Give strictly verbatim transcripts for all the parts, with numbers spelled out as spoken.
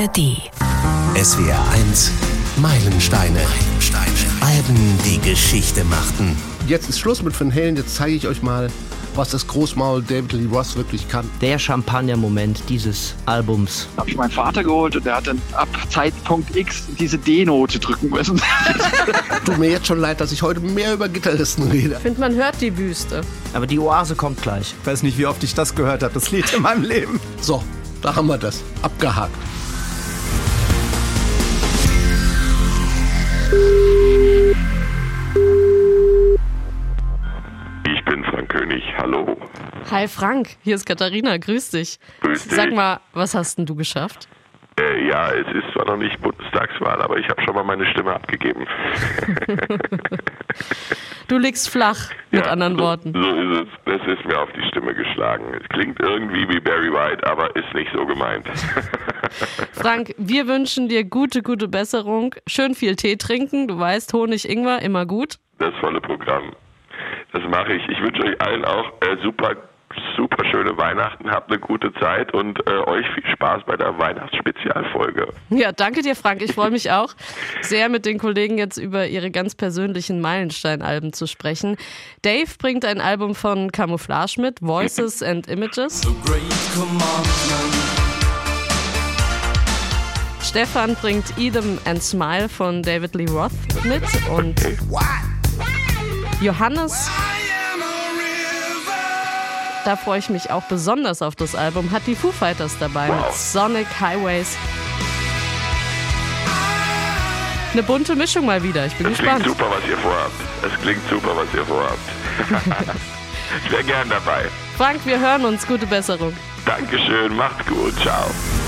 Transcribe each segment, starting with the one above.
R D. S W R eins Meilensteine. Meilensteine. Alben, die Geschichte machten. Jetzt ist Schluss mit Van Halen. Jetzt zeige ich euch mal, was das Großmaul David Lee Roth wirklich kann. Der Champagner-Moment dieses Albums. Da habe ich meinen Vater geholt und der hat dann ab Zeitpunkt X diese D-Note drücken müssen. Tut mir jetzt schon leid, dass ich heute mehr über Gitarristen rede. Ich finde, man hört die Wüste. Aber die Oase kommt gleich. Ich weiß nicht, wie oft ich das gehört habe, das Lied in meinem Leben. So, da haben wir das. Abgehakt. Ich bin Frank König, hallo. Hi Frank, hier ist Katharina, grüß dich. Grüß dich. Sag mal, was hast denn du geschafft? Äh, ja, es ist zwar noch nicht Bundestagswahl, aber ich habe schon mal meine Stimme abgegeben. Du liegst flach, mit ja, anderen so, Worten. So ist es. Das ist mir auf die Stimme geschlagen. Es klingt irgendwie wie Barry White, aber ist nicht so gemeint. Frank, wir wünschen dir gute, gute Besserung. Schön viel Tee trinken, du weißt, Honig, Ingwer, immer gut. Das volle Programm. Das mache ich. Ich wünsche euch allen auch äh, super, super schöne Weihnachten. Habt eine gute Zeit und äh, euch viel Spaß bei der Weihnachtsspezialfolge. Ja, danke dir, Frank. Ich freue mich auch sehr, mit den Kollegen jetzt über ihre ganz persönlichen Meilenstein-Alben zu sprechen. Dave bringt ein Album von Camouflage mit, Voices and Images. Stefan bringt Idem and Smile von David Lee Roth mit und Johannes, da freue ich mich auch besonders auf das Album, hat die Foo Fighters dabei wow. mit Sonic Highways. Eine bunte Mischung mal wieder, ich bin das gespannt. Es klingt super, was ihr vorhabt. Es klingt super, was ihr vorhabt. Ich wäre gern dabei. Frank, wir hören uns, gute Besserung. Dankeschön, macht's gut, ciao.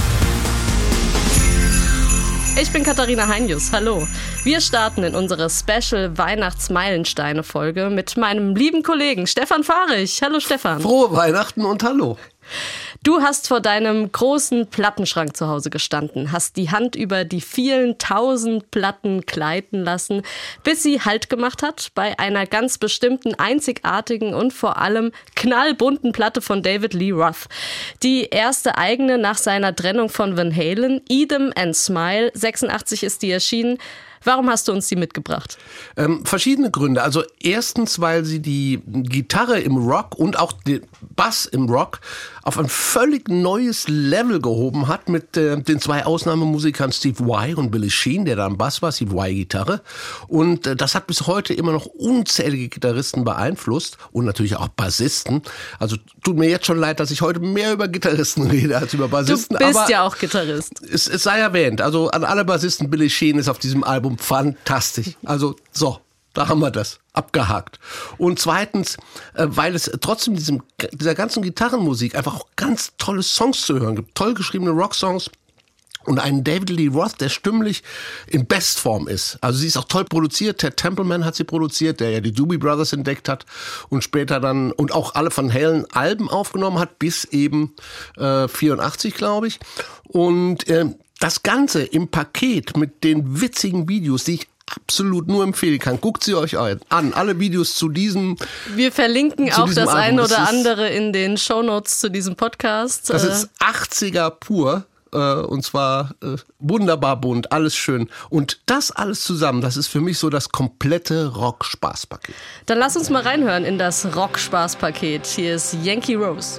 Ich bin Katharina Heinjus, hallo. Wir starten in unsere Special Weihnachts-Meilensteine-Folge mit meinem lieben Kollegen Stefan Fahrich. Hallo Stefan. Frohe Weihnachten und hallo. Du hast vor deinem großen Plattenschrank zu Hause gestanden, hast die Hand über die vielen tausend Platten gleiten lassen, bis sie Halt gemacht hat bei einer ganz bestimmten, einzigartigen und vor allem knallbunten Platte von David Lee Roth. Die erste eigene nach seiner Trennung von Van Halen, Idem and Smile, sechsundachtzig ist die erschienen. Warum hast du uns die mitgebracht? Ähm, verschiedene Gründe. Also erstens, weil sie die Gitarre im Rock und auch den Bass im Rock auf ein völlig neues Level gehoben hat mit äh, den zwei Ausnahmemusikern Steve Vai und Billy Sheehan, der da am Bass war, Steve Vai Gitarre. Und äh, das hat bis heute immer noch unzählige Gitarristen beeinflusst und natürlich auch Bassisten. Also tut mir jetzt schon leid, dass ich heute mehr über Gitarristen rede als über Bassisten. Du bist aber ja auch Gitarrist. Es, es sei erwähnt, also an alle Bassisten, Billy Sheehan ist auf diesem Album fantastisch. Also so, da haben wir das. Abgehakt. Und zweitens, äh, weil es trotzdem diesem, dieser ganzen Gitarrenmusik einfach auch ganz tolle Songs zu hören gibt. Toll geschriebene Rocksongs. Und einen David Lee Roth, der stimmlich in Bestform ist. Also sie ist auch toll produziert. Ted Templeman hat sie produziert, der ja die Doobie Brothers entdeckt hat und später dann und auch alle Van Halen Alben aufgenommen hat, bis eben äh, vierundachtzig, glaube ich. Und äh, das Ganze im Paket mit den witzigen Videos, die ich absolut nur empfehlen kann. Guckt sie euch an. Alle Videos zu diesem Wir verlinken auch das Album. eine oder das ist, andere in den Shownotes zu diesem Podcast. Das ist achtziger pur. Und zwar äh, wunderbar bunt, alles schön. Und das alles zusammen, das ist für mich so das komplette Rock-Spaß-Paket. Dann lass uns mal reinhören in das Rock-Spaß-Paket. Hier ist Yankee Rose.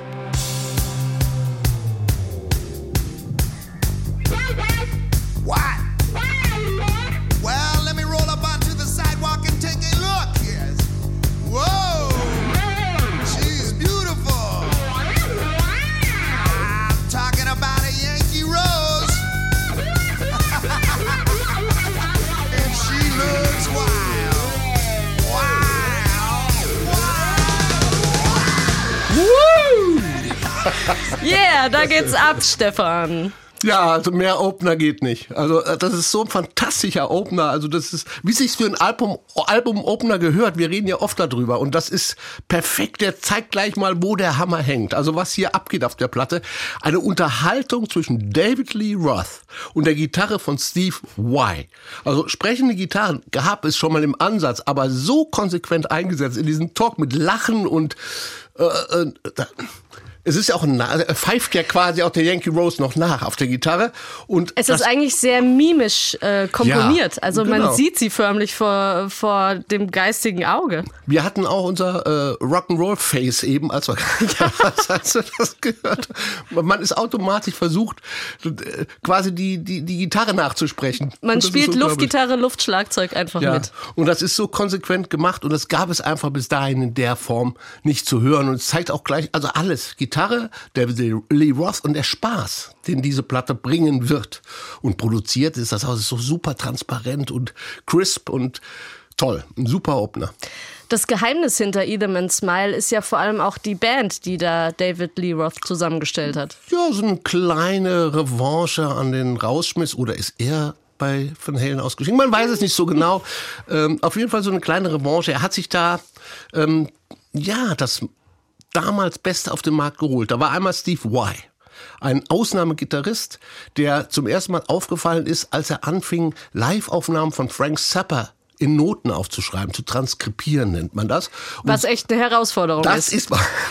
Yeah, da geht's ab, Stefan. Ja, also mehr Opener geht nicht. Also das ist so ein fantastischer Opener. Also das ist, wie sich's für ein Album, Album-Opener gehört. Wir reden ja oft darüber und das ist perfekt. Der zeigt gleich mal, wo der Hammer hängt. Also was hier abgeht auf der Platte. Eine Unterhaltung zwischen David Lee Roth und der Gitarre von Steve Vai. Also sprechende Gitarren gab es schon mal im Ansatz, aber so konsequent eingesetzt in diesem Talk mit Lachen und äh, äh, Es ist ja auch ein, er pfeift ja quasi auch der Yankee Rose noch nach auf der Gitarre. Und es ist eigentlich sehr mimisch äh, komponiert. Ja, also genau. man sieht sie förmlich vor, vor dem geistigen Auge. Wir hatten auch unser äh, Rock'n'Roll-Face eben, als wir, als wir das gehört haben. Man ist automatisch versucht, äh, quasi die, die, die Gitarre nachzusprechen. Man spielt Luftgitarre, Luftschlagzeug einfach ja. mit. Und das ist so konsequent gemacht und das gab es einfach bis dahin in der Form nicht zu hören. Und es zeigt auch gleich, also alles, Gitarre, David Lee Roth und der Spaß, den diese Platte bringen wird. Und produziert ist das auch so super transparent und crisp und toll. Ein super Opener. Das Geheimnis hinter Either and Smile ist ja vor allem auch die Band, die da David Lee Roth zusammengestellt hat. Ja, so eine kleine Revanche an den Rausschmiss. Oder ist er bei Van Halen ausgeschieden? Man weiß es nicht so genau. Ähm, auf jeden Fall so eine kleine Revanche. Er hat sich da, ähm, ja, das damals Beste auf den Markt geholt. Da war einmal Steve Vai, ein Ausnahmegitarrist, der zum ersten Mal aufgefallen ist, als er anfing, Live-Aufnahmen von Frank Zappa in Noten aufzuschreiben, zu transkribieren nennt man das. Und was echt eine Herausforderung das ist. ist.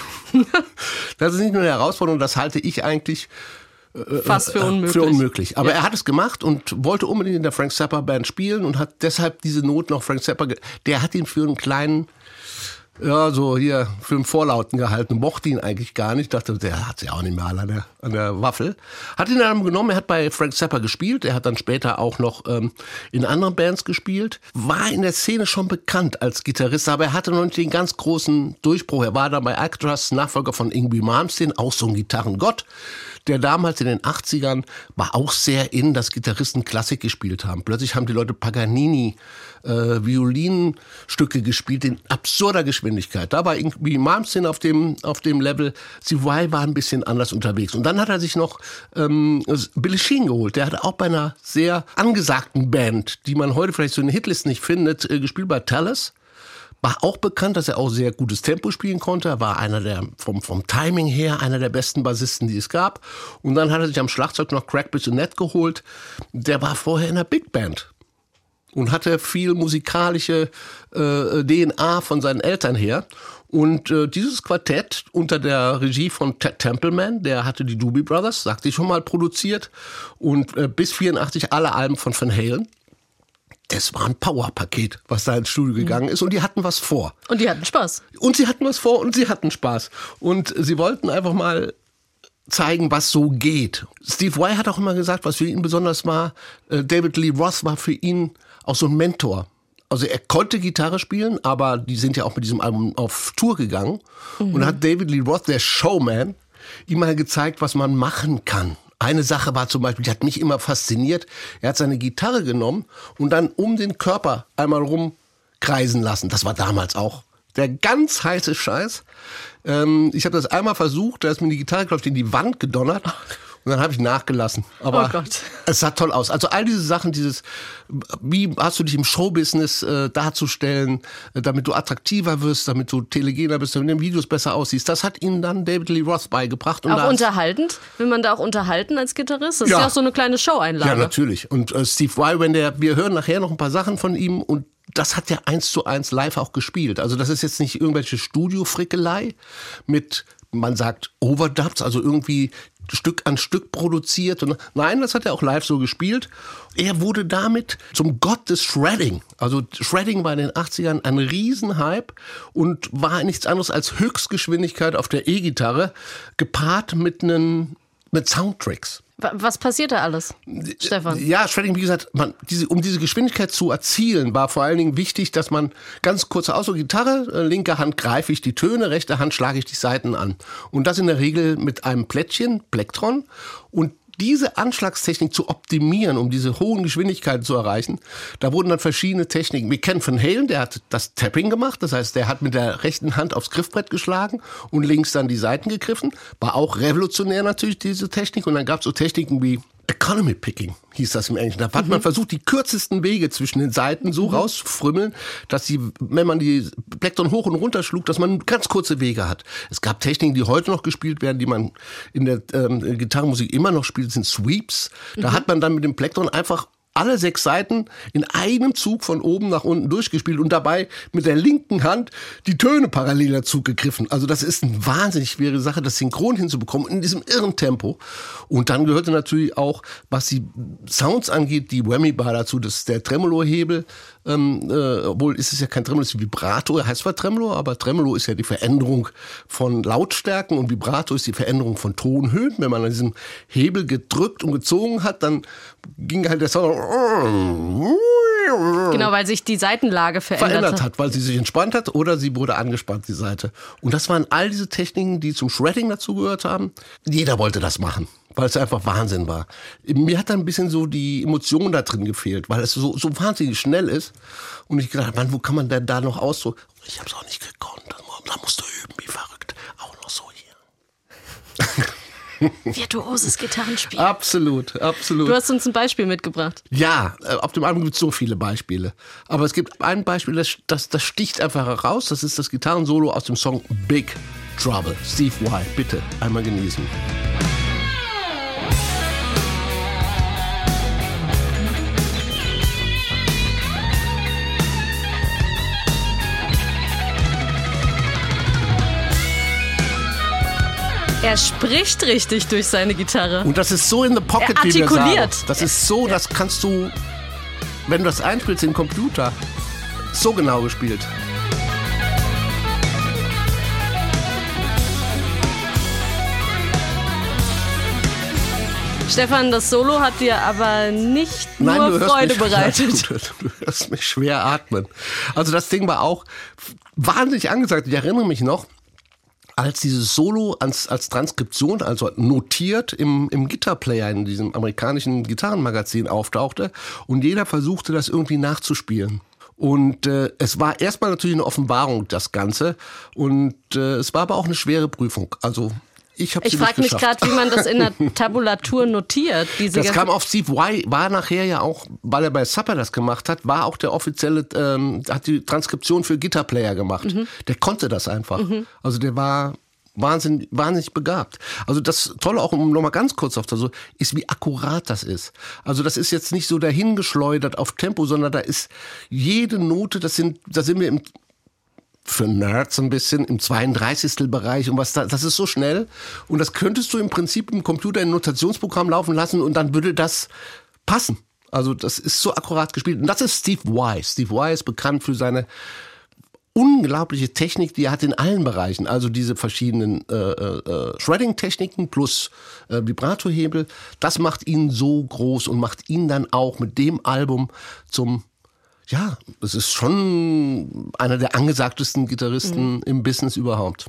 Das ist nicht nur eine Herausforderung, das halte ich eigentlich fast für unmöglich. Für unmöglich. Aber ja. er hat es gemacht und wollte unbedingt in der Frank Zappa Band spielen und hat deshalb diese Noten auch Frank Zappa, der hat ihn für einen kleinen, ja, so hier für einen Vorlauten gehalten, mochte ihn eigentlich gar nicht, dachte, der hat sie auch nicht mehr alle an der, an der Waffel. Hat ihn dann genommen, er hat bei Frank Zappa gespielt, er hat dann später auch noch ähm, in anderen Bands gespielt, war in der Szene schon bekannt als Gitarrist, aber er hatte noch nicht den ganz großen Durchbruch. Er war dann bei Actors, Nachfolger von Yngwie Malmsteen, auch so ein Gitarrengott, der damals in den achtzigern war auch sehr in, dass Gitarristen Klassik gespielt haben. Plötzlich haben die Leute Paganini, äh, Violinstücke gespielt in absurder Geschwindigkeit. Da war irgendwie Malmsteen auf dem, auf dem Level. Steve Vai war ein bisschen anders unterwegs. Und dann hat er sich noch ähm, Billy Sheehan geholt. Der hat auch bei einer sehr angesagten Band, die man heute vielleicht so in den Hitlisten nicht findet, äh, gespielt bei Talas. War auch bekannt, dass er auch sehr gutes Tempo spielen konnte. Er war einer der, vom, vom Timing her, einer der besten Bassisten, die es gab. Und dann hat er sich am Schlagzeug noch Craig Bissonette geholt. Der war vorher in der Big Band und hatte viel musikalische äh, D N A von seinen Eltern her. Und äh, dieses Quartett unter der Regie von Ted Templeman, der hatte die Doobie Brothers, sagte ich schon mal, produziert. Und äh, bis vierundachtzig alle Alben von Van Halen. Es war ein Powerpaket, was da ins Studio gegangen ist und die hatten was vor. Und die hatten Spaß. Und sie hatten was vor und sie hatten Spaß. Und sie wollten einfach mal zeigen, was so geht. Steve Vai hat auch immer gesagt, was für ihn besonders war, David Lee Roth war für ihn auch so ein Mentor. Also er konnte Gitarre spielen, aber die sind ja auch mit diesem Album auf Tour gegangen. Mhm. Und da hat David Lee Roth, der Showman, ihm mal gezeigt, was man machen kann. Eine Sache war zum Beispiel, die hat mich immer fasziniert. Er hat seine Gitarre genommen und dann um den Körper einmal rumkreisen lassen. Das war damals auch der ganz heiße Scheiß. Ähm, ich habe das einmal versucht, da ist mir die Gitarre, glaube ich, in die Wand gedonnert. Und dann habe ich nachgelassen. Aber oh Gott. Es sah toll aus. Also all diese Sachen, dieses, wie hast du dich im Showbusiness äh, darzustellen, äh, damit du attraktiver wirst, damit du telegener bist, damit du in den Videos besser aussiehst. Das hat ihnen dann David Lee Roth beigebracht. Und auch unterhaltend? Will man da auch unterhalten als Gitarrist? Das ja. ist ja auch so eine kleine Show-Einlage. Ja, natürlich. Und äh, Steve Vai, wenn der, wir hören nachher noch ein paar Sachen von ihm und das hat er eins zu eins live auch gespielt. Also das ist jetzt nicht irgendwelche Studio-Frickelei mit, man sagt Overdubs, also irgendwie Stück an Stück produziert. Und nein, das hat er auch live so gespielt. Er wurde damit zum Gott des Shredding. Also Shredding war in den achtzigern ein Riesenhype und war nichts anderes als Höchstgeschwindigkeit auf der E-Gitarre, gepaart mit einen, mit Soundtracks. Was passiert da alles, Stefan? Ja, Shredding, wie gesagt, man, diese, um diese Geschwindigkeit zu erzielen, war vor allen Dingen wichtig, dass man ganz kurze Ausdruck, Gitarre, äh, linke Hand greife ich die Töne, rechte Hand schlage ich die Saiten an. Und das in der Regel mit einem Plättchen, Plektron. Und diese Anschlagstechnik zu optimieren, um diese hohen Geschwindigkeiten zu erreichen, da wurden dann verschiedene Techniken. Wir kennen Van Halen, der hat das Tapping gemacht, das heißt, der hat mit der rechten Hand aufs Griffbrett geschlagen und links dann die Saiten gegriffen. War auch revolutionär natürlich, diese Technik. Und dann gab es so Techniken wie Economy Picking, hieß das im Englischen. Da hat mhm. man versucht, die kürzesten Wege zwischen den Saiten so mhm. rauszufrümmeln, dass sie, wenn man die Plektron hoch und runter schlug, dass man ganz kurze Wege hat. Es gab Techniken, die heute noch gespielt werden, die man in der ähm, Gitarrenmusik immer noch spielt, sind Sweeps. Da mhm. hat man dann mit dem Plektron einfach alle sechs Seiten in einem Zug von oben nach unten durchgespielt und dabei mit der linken Hand die Töne parallel dazu gegriffen. Also das ist eine wahnsinnig schwere Sache, das synchron hinzubekommen in diesem irren Tempo. Und dann gehörte natürlich auch, was die Sounds angeht, die Whammy-Bar dazu, das ist der Tremolo-Hebel. Ähm, äh, obwohl ist es ja kein Tremolo, es ist Vibrato, er heißt zwar Tremolo, aber Tremolo ist ja die Veränderung von Lautstärken und Vibrato ist die Veränderung von Tonhöhen. Wenn man an diesem Hebel gedrückt und gezogen hat, dann ging halt der Sound genau, weil sich die Seitenlage verändert, verändert hat, weil sie sich entspannt hat oder sie wurde angespannt, die Seite. Und das waren all diese Techniken, die zum Shredding dazugehört haben. Jeder wollte das machen, weil es einfach Wahnsinn war. Mir hat dann ein bisschen so die Emotion da drin gefehlt, weil es so, so wahnsinnig schnell ist. Und ich gedacht, Mann, wo kann man denn da noch ausdrücken? Ich habe es auch nicht gekonnt. Da musst du üben, wie verrückt. Auch noch so hier. Virtuoses Gitarrenspiel. Absolut, absolut. Du hast uns ein Beispiel mitgebracht. Ja, auf dem Album gibt es so viele Beispiele. Aber es gibt ein Beispiel, das, das, das sticht einfach heraus. Das ist das Gitarrensolo aus dem Song Big Trouble. Steve Vai, bitte einmal genießen. Er spricht richtig durch seine Gitarre. Und das ist so in the pocket, er wie wir artikuliert. sagen. Das ist so, das kannst du, wenn du das einspielst in den Computer, so genau gespielt. Stefan, das Solo hat dir aber nicht Nein, nur du hörst Freude mich, bereitet. Du, du hörst mich schwer atmen. Also das Ding war auch wahnsinnig angesagt. Ich erinnere mich noch, als dieses Solo als, als Transkription, also notiert im, im Guitar-Player in diesem amerikanischen Gitarrenmagazin auftauchte und jeder versuchte, das irgendwie nachzuspielen. Und äh, es war erstmal natürlich eine Offenbarung, das Ganze. Und äh, es war aber auch eine schwere Prüfung. Also ich habe Ich frage mich gerade, wie man das in der Tabulatur notiert. Diese das kam auf Steve Vai, war nachher ja auch, weil er bei Supper das gemacht hat, war auch der offizielle, ähm, hat die Transkription für Guitar-Player gemacht. Mhm. Der konnte das einfach. Mhm. Also der war wahnsinnig, wahnsinnig begabt. Also das Tolle auch, um nochmal ganz kurz auf das so, ist, wie akkurat das ist. Also das ist jetzt nicht so dahingeschleudert auf Tempo, sondern da ist jede Note, das sind, da sind wir im für Nerds ein bisschen im zweiunddreißigstel Bereich und was da, das ist so schnell und das könntest du im Prinzip im Computer in ein Notationsprogramm laufen lassen und dann würde das passen. Also das ist so akkurat gespielt und das ist Steve Vai. Steve Vai ist bekannt für seine unglaubliche Technik, die er hat in allen Bereichen, also diese verschiedenen äh, äh, Shredding-Techniken plus äh, Vibrato-Hebel, das macht ihn so groß und macht ihn dann auch mit dem Album zum Ja, es ist schon einer der angesagtesten Gitarristen mhm. im Business überhaupt.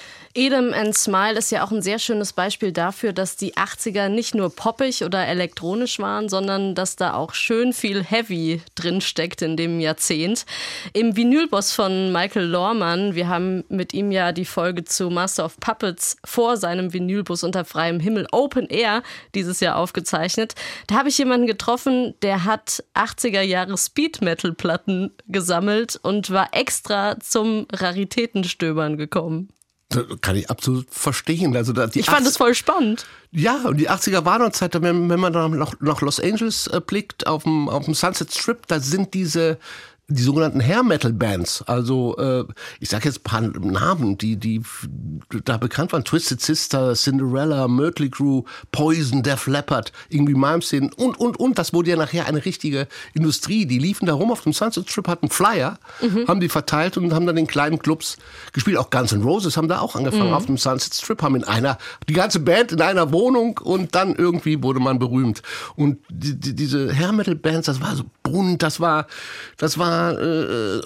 Edem and Smile ist ja auch ein sehr schönes Beispiel dafür, dass die achtziger nicht nur poppig oder elektronisch waren, sondern dass da auch schön viel Heavy drin steckt in dem Jahrzehnt. Im Vinylboss von Michael Lorman, wir haben mit ihm ja die Folge zu Master of Puppets vor seinem Vinylbus unter freiem Himmel Open Air dieses Jahr aufgezeichnet. Da habe ich jemanden getroffen, der hat achtziger Jahre Speed-Metal-Platten gesammelt und war extra zum Raritätenstöbern gekommen. Das kann ich absolut verstehen. Also da, die ich fand es voll spannend. Ja, und die achtziger war noch Zeit, wenn, wenn man dann nach, nach Los Angeles äh, blickt, auf dem, auf dem Sunset Strip, da sind diese die sogenannten Hair-Metal-Bands, also äh, ich sage jetzt ein paar Namen, die die da bekannt waren, Twisted Sister, Cinderella, Mötley Crüe, Poison, Def Leppard, irgendwie Malmsteen und, und, und. Das wurde ja nachher eine richtige Industrie. Die liefen da rum auf dem Sunset Strip, hatten Flyer, mhm. haben die verteilt und haben dann in kleinen Clubs gespielt. Auch Guns N' Roses haben da auch angefangen mhm. auf dem Sunset Strip, haben in einer, die ganze Band in einer Wohnung und dann irgendwie wurde man berühmt. Und die, die, diese Hair-Metal-Bands, das war so bunt, das war, das war Äh,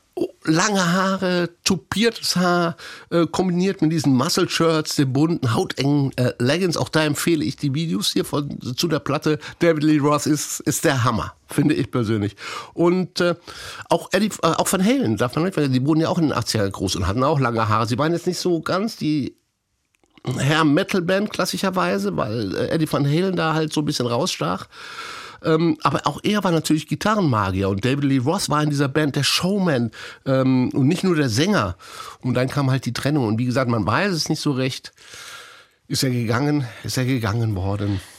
lange Haare, tupiertes Haar, äh, kombiniert mit diesen Muscle-Shirts, den bunten, hautengen äh, Leggings. Auch da empfehle ich die Videos hier von, zu der Platte. David Lee Roth ist, ist der Hammer, finde ich persönlich. Und äh, auch Eddie, äh, auch Van Halen, darf man nicht, weil die wurden ja auch in den achtzigern groß und hatten auch lange Haare. Sie waren jetzt nicht so ganz die Hair-Metal-Band klassischerweise, weil äh, Eddie Van Halen da halt so ein bisschen rausstach. Ähm, aber auch er war natürlich Gitarrenmagier und David Lee Roth war in dieser Band der Showman ähm, und nicht nur der Sänger. Und dann kam halt die Trennung und wie gesagt, man weiß es nicht so recht. Ist er gegangen, ist er gegangen worden.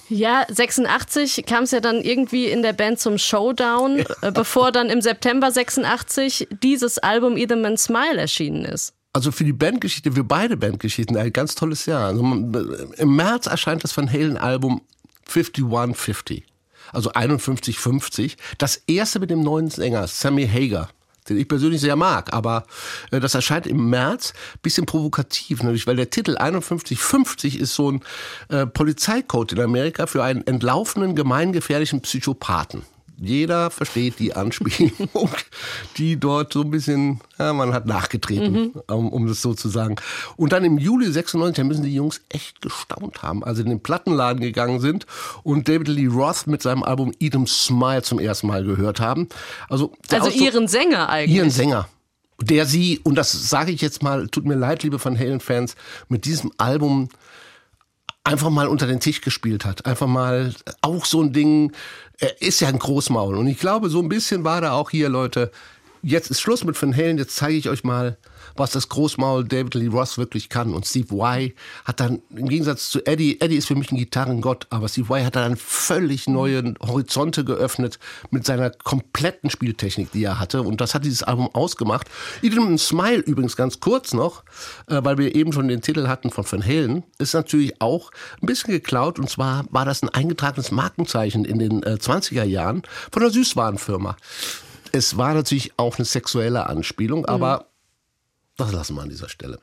Ja, sechsundachtzig kam es ja dann irgendwie in der Band zum Showdown, äh, bevor dann im September sechsundachtzig dieses Album Either Man Smile erschienen ist. Also für die Bandgeschichte, für beide Bandgeschichten, ein ganz tolles Jahr. Also im März erscheint das Van Halen-Album einundfünfzig fünfzig, also einundfünfzig fünfzig. Das erste mit dem neuen Sänger, Sammy Hagar, den ich persönlich sehr mag. Aber äh, das erscheint im März, bisschen provokativ, nämlich weil der Titel einundfünfzig fünfzig ist so ein äh, Polizeicode in Amerika für einen entlaufenen, gemeingefährlichen Psychopathen. Jeder versteht die Anspielung, die dort so ein bisschen, ja, man hat nachgetreten, mhm. um, um das so zu sagen. Und dann im Juli sechsundneunzig, da müssen die Jungs echt gestaunt haben, als sie in den Plattenladen gegangen sind und David Lee Roth mit seinem Album Eat 'em Smile zum ersten Mal gehört haben. Also, also Ausdruck, ihren Sänger eigentlich. Ihren Sänger. Der sie, und das sage ich jetzt mal, tut mir leid, liebe Van Halen-Fans, mit diesem Album einfach mal unter den Tisch gespielt hat. Einfach mal auch so ein Ding. Er ist ja ein Großmaul. Und ich glaube, so ein bisschen war da auch hier, Leute, jetzt ist Schluss mit Van Halen, jetzt zeige ich euch mal, was das Großmaul David Lee Roth wirklich kann. Und Steve Vai hat dann, im Gegensatz zu Eddie, Eddie ist für mich ein Gitarrengott, aber Steve Vai hat dann völlig neue Horizonte geöffnet mit seiner kompletten Spieltechnik, die er hatte. Und das hat dieses Album ausgemacht. Eat 'em Smile übrigens ganz kurz noch, äh, weil wir eben schon den Titel hatten von Van Halen, ist natürlich auch ein bisschen geklaut. Und zwar war das ein eingetragenes Markenzeichen in den äh, zwanziger Jahren von einer Süßwarenfirma. Es war natürlich auch eine sexuelle Anspielung, aber mhm. das lassen wir an dieser Stelle.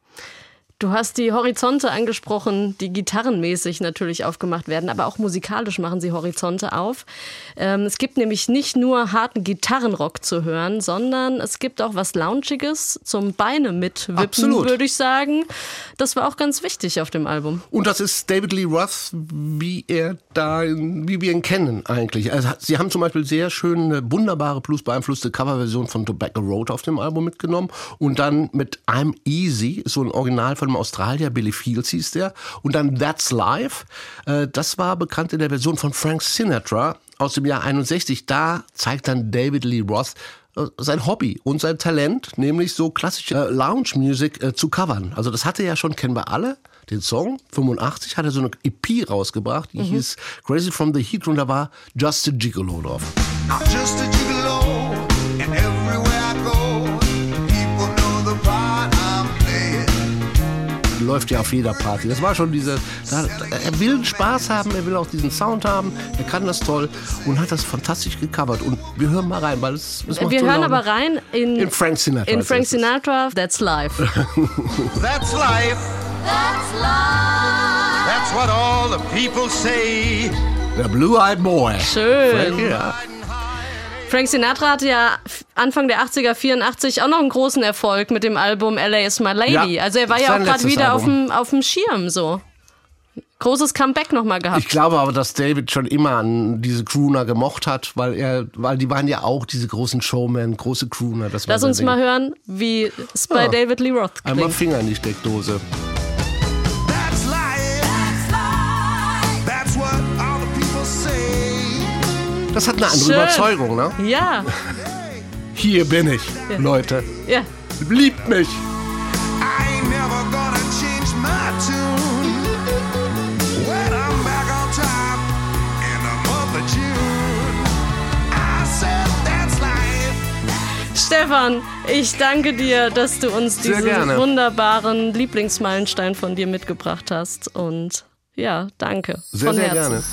Du hast die Horizonte angesprochen, die gitarrenmäßig natürlich aufgemacht werden, aber auch musikalisch machen sie Horizonte auf. Ähm, es gibt nämlich nicht nur harten Gitarrenrock zu hören, sondern es gibt auch was Loungiges zum Beine mitwippen, würde ich sagen. Das war auch ganz wichtig auf dem Album. Und das ist David Lee Roth, wie er da, wie wir ihn kennen eigentlich. Also, sie haben zum Beispiel sehr schön eine wunderbare blues-beeinflusste Coverversion von Tobacco Road auf dem Album mitgenommen und dann mit I'm Easy, so ein Original von Australier, Billy Fields hieß der. Und dann That's Life. Äh, das war bekannt in der Version von Frank Sinatra aus dem Jahr einundsechzig. Da zeigt dann David Lee Roth äh, sein Hobby und sein Talent, nämlich so klassische äh, Lounge-Music äh, zu covern. Also das hatte er ja schon, kennen wir alle. Den Song, fünfundachtzig, hat er so eine E P rausgebracht, die mhm. hieß Crazy from the Heat und da war Just a Gigolo drauf. I'm just a Gigolo and everywhere I go, people know the part I'm playing. Läuft ja auf jeder Party. Das war schon diese, da, er will Spaß haben, er will auch diesen Sound haben, er kann das toll und hat das fantastisch gecovert. Und wir hören mal rein, weil es, es macht Wir so hören Laune. aber rein in, in Frank Sinatra. In Frank Sinatra, That's Life. That's life. That's life. That's what all the people say. Der Blue-Eyed Boy. Schön. Frank, ja. Frank Sinatra hatte ja Anfang der achtziger, vierundachtzig, auch noch einen großen Erfolg mit dem Album L A is My Lady. Ja, also er war ja auch gerade wieder auf dem, auf dem Schirm so. Großes Comeback nochmal gehabt. Ich glaube aber, dass David schon immer an diese Crooner gemocht hat, weil er, weil die waren ja auch diese großen Showmen, große Crooner. Das war Lass uns Ding. mal hören, wie es bei ja. David Lee Roth klingt. Einmal Finger in die Steckdose. That's life. That's life. That's what all the people say. Das hat eine andere Schön. Überzeugung, ne? Ja. Hier bin ich, ja. Leute. Ja. Liebt mich. I ain't never gonna change my tune. When I'm back on top in the month of June. I said that's life. Stefan, ich danke dir, dass du uns Sehr diesen gerne. wunderbaren Lieblingsmeilenstein von dir mitgebracht hast. Und ja, danke. Sehr, von sehr Herzen. gerne.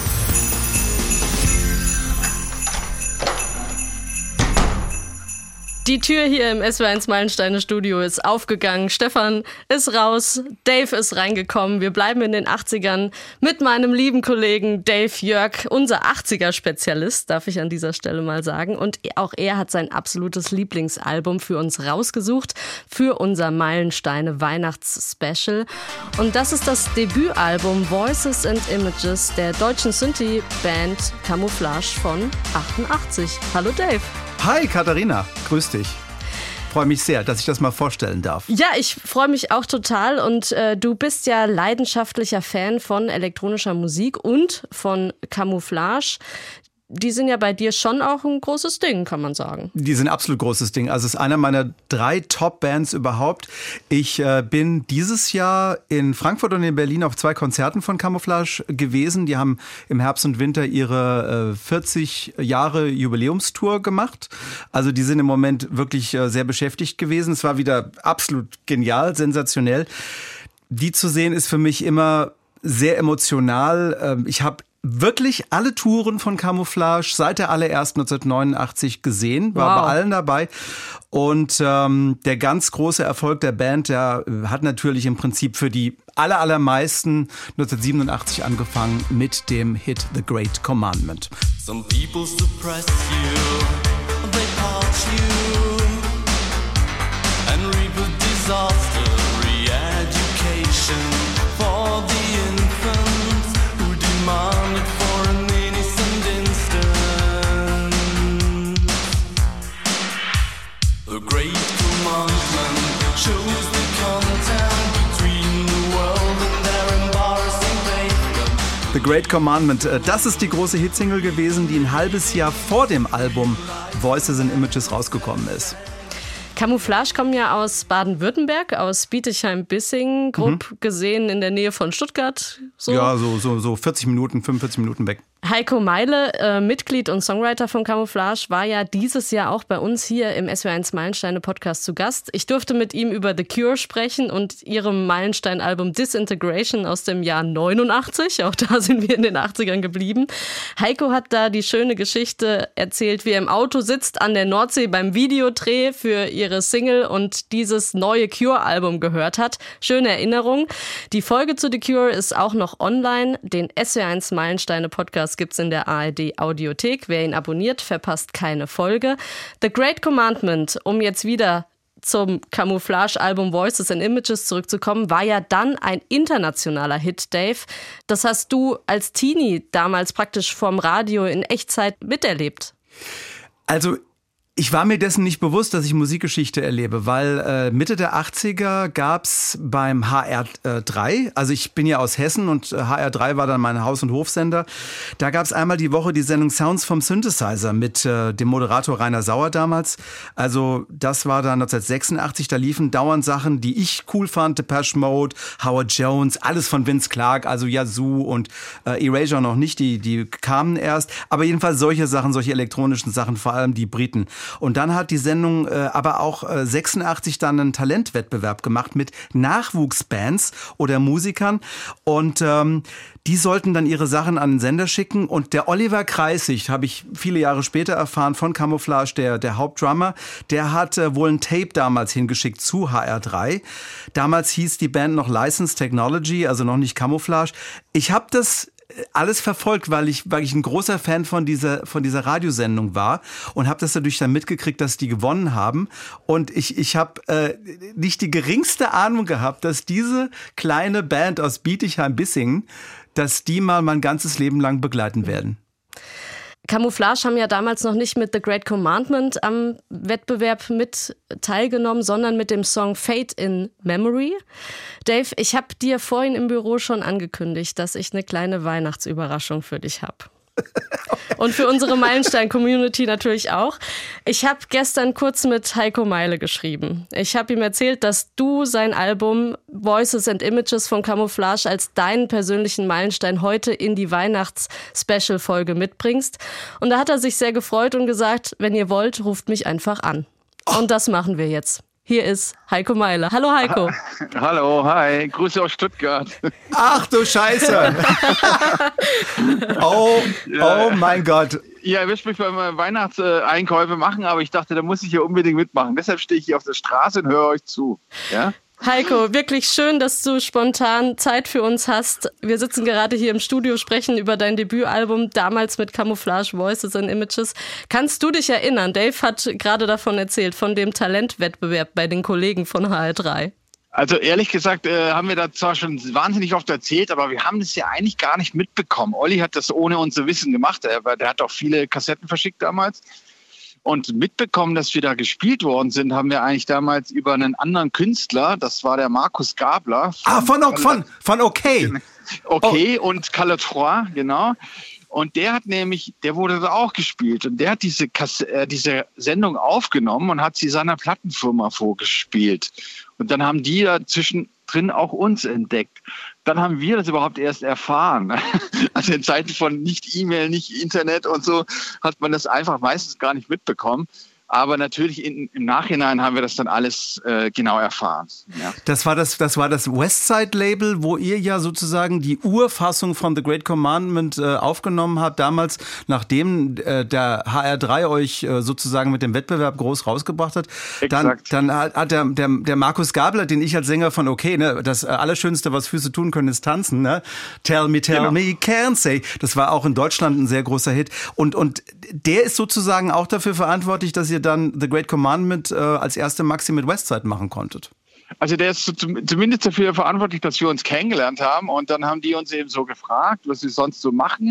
Die Tür hier im S W R eins Meilensteine Studio ist aufgegangen. Stefan ist raus, Dave ist reingekommen. Wir bleiben in den achtzigern mit meinem lieben Kollegen Dave Jörg, unser achtziger-Spezialist, darf ich an dieser Stelle mal sagen. Und auch er hat sein absolutes Lieblingsalbum für uns rausgesucht, für unser Meilensteine-Weihnachts-Special. Und das ist das Debütalbum Voices and Images der deutschen Synthie-Band Camouflage von achtundachtzig. Hallo Dave. Hi Katharina, grüß dich. Freue mich sehr, dass ich das mal vorstellen darf. Ja, ich freue mich auch total und äh, du bist ja leidenschaftlicher Fan von elektronischer Musik und von Camouflage. die sind ja bei dir schon auch ein großes Ding, kann man sagen. Die sind absolut großes Ding. Also es ist einer meiner drei Top-Bands überhaupt. Ich äh, bin dieses Jahr in Frankfurt und in Berlin auf zwei Konzerten von Camouflage gewesen. Die haben im Herbst und Winter ihre äh, vierzig Jahre Jubiläumstour gemacht. Also die sind im Moment wirklich äh, sehr beschäftigt gewesen. Es war wieder absolut genial, sensationell. Die zu sehen ist für mich immer sehr emotional. Ich habe wirklich alle Touren von Camouflage seit der allerersten neunzehnhundertneunundachtzig gesehen, war wow. bei allen dabei. Und ähm, der ganz große Erfolg der Band, der hat natürlich im Prinzip für die aller, allermeisten neunzehnhundertsiebenundachtzig angefangen mit dem Hit The Great Commandment. Some people suppress you, they parch you and reap a disaster. For the infants who demanded for an innocent instant. The great commandment shows the content between the world and their embarrassing pavement. The Great Commandment, das ist die große Hitsingle gewesen, die ein halbes Jahr vor dem Album Voices and Images rausgekommen ist. Camouflage kommen ja aus Baden-Württemberg, aus Bietigheim-Bissingen, grob mhm. gesehen in der Nähe von Stuttgart. So. Ja, so, so, so vierzig Minuten, fünfundvierzig Minuten weg. Heiko Meile, äh, Mitglied und Songwriter von Camouflage, war ja dieses Jahr auch bei uns hier im S W R eins Meilensteine-Podcast zu Gast. Ich durfte mit ihm über The Cure sprechen und ihrem Meilenstein-Album Disintegration aus dem Jahr neunundachtzig. Auch da sind wir in den achtzigern geblieben. Heiko hat da die schöne Geschichte erzählt, wie er im Auto sitzt an der Nordsee beim Videodreh für ihre Single und dieses neue Cure-Album gehört hat. Schöne Erinnerung. Die Folge zu The Cure ist auch noch online. Den S W R eins Meilensteine-Podcast gibt's in der A R D-Audiothek. Wer ihn abonniert, verpasst keine Folge. The Great Commandment, um jetzt wieder zum Camouflage-Album Voices and Images zurückzukommen, war ja dann ein internationaler Hit, Dave. Das hast du als Teenie damals praktisch vom Radio in Echtzeit miterlebt. Also ich war mir dessen nicht bewusst, dass ich Musikgeschichte erlebe, weil äh, Mitte der achtziger gab's beim H R drei, also ich bin ja aus Hessen und H R drei war dann mein Haus- und Hofsender, da gab's einmal die Woche die Sendung Sounds vom Synthesizer mit äh, dem Moderator Rainer Sauer damals. Also das war dann neunzehnhundertsechsundachtzig, da liefen dauernd Sachen, die ich cool fand, Depeche Mode, Howard Jones, alles von Vince Clarke, also Yazoo und äh, Erasure noch nicht, die, die kamen erst, aber jedenfalls solche Sachen, solche elektronischen Sachen, vor allem die Briten. Und dann hat die Sendung äh, aber auch äh, sechsundachtzig dann einen Talentwettbewerb gemacht mit Nachwuchsbands oder Musikern. Und ähm, die sollten dann ihre Sachen an den Sender schicken. Und der Oliver Kreisig, habe ich viele Jahre später erfahren, von Camouflage, der, der Hauptdrummer, der hat äh, wohl ein Tape damals hingeschickt zu H R drei. Damals hieß die Band noch License Technology, also noch nicht Camouflage. Ich habe das alles verfolgt, weil ich, weil ich ein großer Fan von dieser, von dieser Radiosendung war und habe das dadurch dann mitgekriegt, dass die gewonnen haben. Und ich, ich habe äh, nicht die geringste Ahnung gehabt, dass diese kleine Band aus Bietigheim-Bissingen, dass die mal mein ganzes Leben lang begleiten werden. Camouflage haben ja damals noch nicht mit The Great Commandment am Wettbewerb mit teilgenommen, sondern mit dem Song Fade in Memory. Dave, ich habe dir vorhin im Büro schon angekündigt, dass ich eine kleine Weihnachtsüberraschung für dich habe. Und für unsere Meilenstein-Community natürlich auch. Ich habe gestern kurz mit Heiko Meile geschrieben. Ich habe ihm erzählt, dass du sein Album Voices and Images von Camouflage als deinen persönlichen Meilenstein heute in die Weihnachts-Special-Folge mitbringst. Und da hat er sich sehr gefreut und gesagt, wenn ihr wollt, ruft mich einfach an. Und das machen wir jetzt. Hier ist Heiko Meile. Hallo Heiko. Hallo, hi. Grüße aus Stuttgart. Ach du Scheiße. oh, oh mein Gott. Ja, ihr wisst mich beim Weihnachtseinkäufe machen, aber ich dachte, da muss ich hier unbedingt mitmachen. Deshalb stehe ich hier auf der Straße und höre euch zu. Ja? Heiko, wirklich schön, dass du spontan Zeit für uns hast. Wir sitzen gerade hier im Studio, sprechen über dein Debütalbum, damals mit Camouflage, Voices and Images. Kannst du dich erinnern? Dave hat gerade davon erzählt, von dem Talentwettbewerb bei den Kollegen von H R drei. Also ehrlich gesagt äh, haben wir da zwar schon wahnsinnig oft erzählt, aber wir haben das ja eigentlich gar nicht mitbekommen. Olli hat das ohne unser Wissen gemacht, der, der hat auch viele Kassetten verschickt damals. Und mitbekommen, dass wir da gespielt worden sind, haben wir eigentlich damals über einen anderen Künstler, das war der Markus Gabler. Von, ah, von, von, von Okay. Okay oh. und Calatrava, genau. Und der hat nämlich, der wurde da auch gespielt und der hat diese, Kasse, äh, diese Sendung aufgenommen und hat sie seiner Plattenfirma vorgespielt. Und dann haben die da zwischendrin auch uns entdeckt. Dann haben wir das überhaupt erst erfahren. Also in Zeiten von nicht E-Mail, nicht Internet und so hat man das einfach meistens gar nicht mitbekommen. Aber natürlich in, im Nachhinein haben wir das dann alles äh, genau erfahren. Ja. Das war das, das war das Westside-Label, wo ihr ja sozusagen die Urfassung von The Great Commandment äh, aufgenommen habt, damals, nachdem äh, der H R drei euch äh, sozusagen mit dem Wettbewerb groß rausgebracht hat. Dann, dann hat der, der, der Markus Gabler, den ich als Sänger von Okay, ne, das Allerschönste, was Füße tun können, ist tanzen, ne? Tell me, tell genau. me, can't say. Das war auch in Deutschland ein sehr großer Hit. Und, und der ist sozusagen auch dafür verantwortlich, dass ihr dann The Great Commandment äh, als erste Maxi mit Westside machen konntet. Also der ist zumindest dafür verantwortlich, dass wir uns kennengelernt haben und dann haben die uns eben so gefragt, was sie sonst so machen.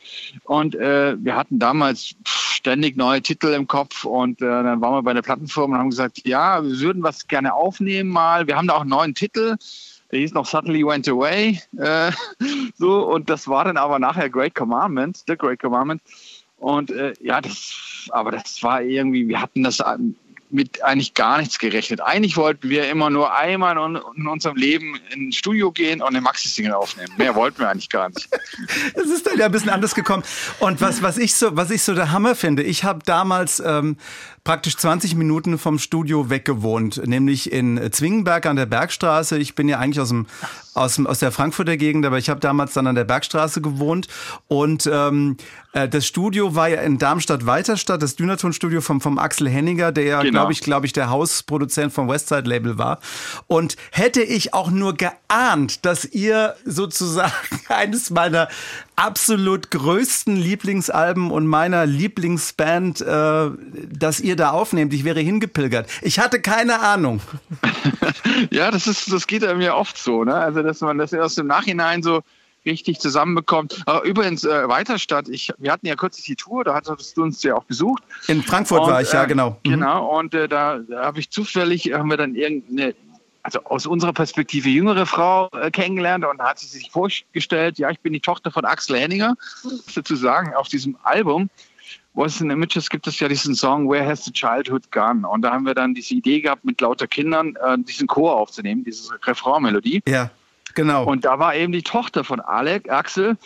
Und äh, wir hatten damals ständig neue Titel im Kopf und äh, dann waren wir bei der Plattenfirma und haben gesagt, ja, wir würden was gerne aufnehmen mal. Wir haben da auch einen neuen Titel, der hieß noch Suddenly Went Away. Äh, so, und das war dann aber nachher Great Commandment, The Great Commandment. Und äh, ja, das, aber das war irgendwie, wir hatten das mit eigentlich gar nichts gerechnet. Eigentlich wollten wir immer nur einmal in, in unserem Leben ins Studio gehen und eine Maxi-Single aufnehmen. Mehr wollten wir eigentlich gar nicht. Es ist dann ja ein bisschen anders gekommen. Und was, was, ich, so, was ich so der Hammer finde, ich habe damals ähm, praktisch zwanzig Minuten vom Studio weggewohnt, nämlich in Zwingenberg an der Bergstraße. Ich bin ja eigentlich aus dem aus, dem, aus der Frankfurter Gegend, aber ich habe damals dann an der Bergstraße gewohnt und ähm, äh, das Studio war ja in Darmstadt-Weiterstadt, das Dynaton-Studio vom, vom Axel Henninger, der ja, genau. glaube ich, glaube ich, der Hausproduzent vom Westside-Label war. Und hätte ich auch nur geahnt, dass ihr sozusagen eines meiner absolut größten Lieblingsalben und meiner Lieblingsband, äh, dass ihr da aufnehmt, ich wäre hingepilgert. Ich hatte keine Ahnung. Ja, das ist, das geht einem ja oft so, ne? Also, dass man das erst im Nachhinein so richtig zusammenbekommt. Aber übrigens, äh, Weiterstadt, ich, wir hatten ja kürzlich die Tour, da hattest du uns ja auch besucht. In Frankfurt und, war ich, ja, genau. Äh, genau, und äh, da, da habe ich zufällig, haben wir dann irgendeine, also aus unserer Perspektive jüngere Frau äh, kennengelernt und da hat sie sich vorgestellt, ja, ich bin die Tochter von Axel Henninger. Dazu sagen, auf diesem Album Voices and Images gibt es ja diesen Song Where Has the Childhood Gone? Und da haben wir dann diese Idee gehabt, mit lauter Kindern äh, diesen Chor aufzunehmen, diese Refrain-Melodie. Ja, genau. Und da war eben die Tochter von Alec, Axel,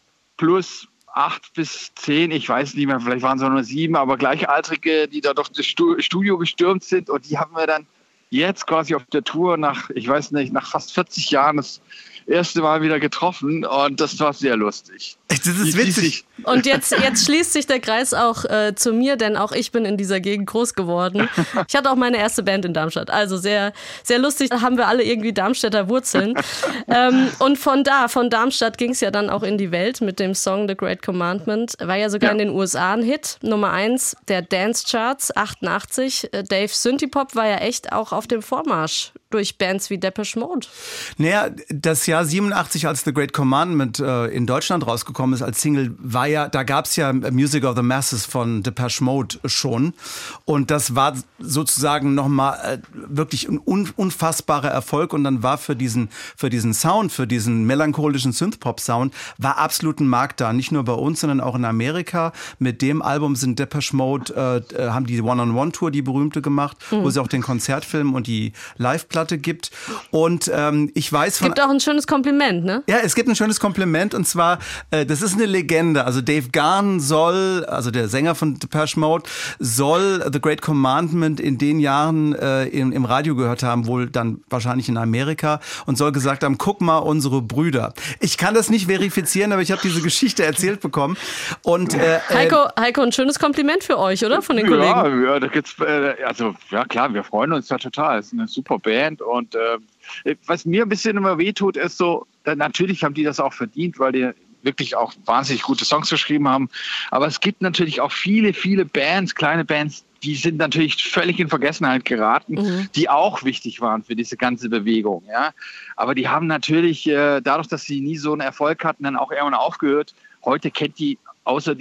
plus acht bis zehn, ich weiß nicht mehr, vielleicht waren es auch nur sieben, aber Gleichaltrige, die da doch das Studio gestürmt sind. Und die haben wir dann jetzt quasi auf der Tour nach, ich weiß nicht, nach fast vierzig Jahren das erste Mal wieder getroffen und das war sehr lustig. Das ist witzig. Und jetzt, jetzt schließt sich der Kreis auch äh, zu mir, denn auch ich bin in dieser Gegend groß geworden. Ich hatte auch meine erste Band in Darmstadt, also sehr, sehr lustig. Da haben wir alle irgendwie Darmstädter Wurzeln. ähm, und von da, von Darmstadt ging es ja dann auch in die Welt mit dem Song The Great Commandment. War ja sogar ja. in den U S A ein Hit, Nummer eins der Dance Charts, achtundachtzig. Dave Synthipop war ja echt auch auf dem Vormarsch durch Bands wie Depeche Mode. Naja, das Jahr siebenundachtzig, als The Great Commandment äh, in Deutschland rausgekommen ist als Single, war ja, da gab es ja Music of the Masses von Depeche Mode schon. Und das war sozusagen nochmal äh, wirklich ein un- unfassbarer Erfolg. Und dann war für diesen, für diesen Sound, für diesen melancholischen Synthpop-Sound, war absolut ein Markt da. Nicht nur bei uns, sondern auch in Amerika. Mit dem Album sind Depeche Mode, äh, haben die One-on-One-Tour, die berühmte, gemacht, mhm. wo sie auch den Konzertfilm und die Live-Platte gibt. Und ähm, ich weiß von... Es gibt auch ein schönes Kompliment, ne? Ja, es gibt ein schönes Kompliment und zwar, äh, das ist eine Legende. Also Dave Gahan soll, also der Sänger von Depeche Mode, soll The Great Commandment in den Jahren äh, im, im Radio gehört haben, wohl dann wahrscheinlich in Amerika, und soll gesagt haben, guck mal, unsere Brüder. Ich kann das nicht verifizieren, aber ich habe diese Geschichte erzählt bekommen. Und äh, Heiko, Heiko, ein schönes Kompliment für euch, oder? Von den ja, Kollegen. Ja, da gibt's, äh, also ja klar, wir freuen uns ja total. Es ist eine super Band und äh, was mir ein bisschen immer wehtut, ist so, da, natürlich haben die das auch verdient, weil die wirklich auch wahnsinnig gute Songs geschrieben haben. Aber es gibt natürlich auch viele, viele Bands, kleine Bands, die sind natürlich völlig in Vergessenheit geraten, mhm. die auch wichtig waren für diese ganze Bewegung. Ja? Aber die haben natürlich, äh, dadurch, dass sie nie so einen Erfolg hatten, dann auch irgendwann aufgehört. Heute kennt die, außer die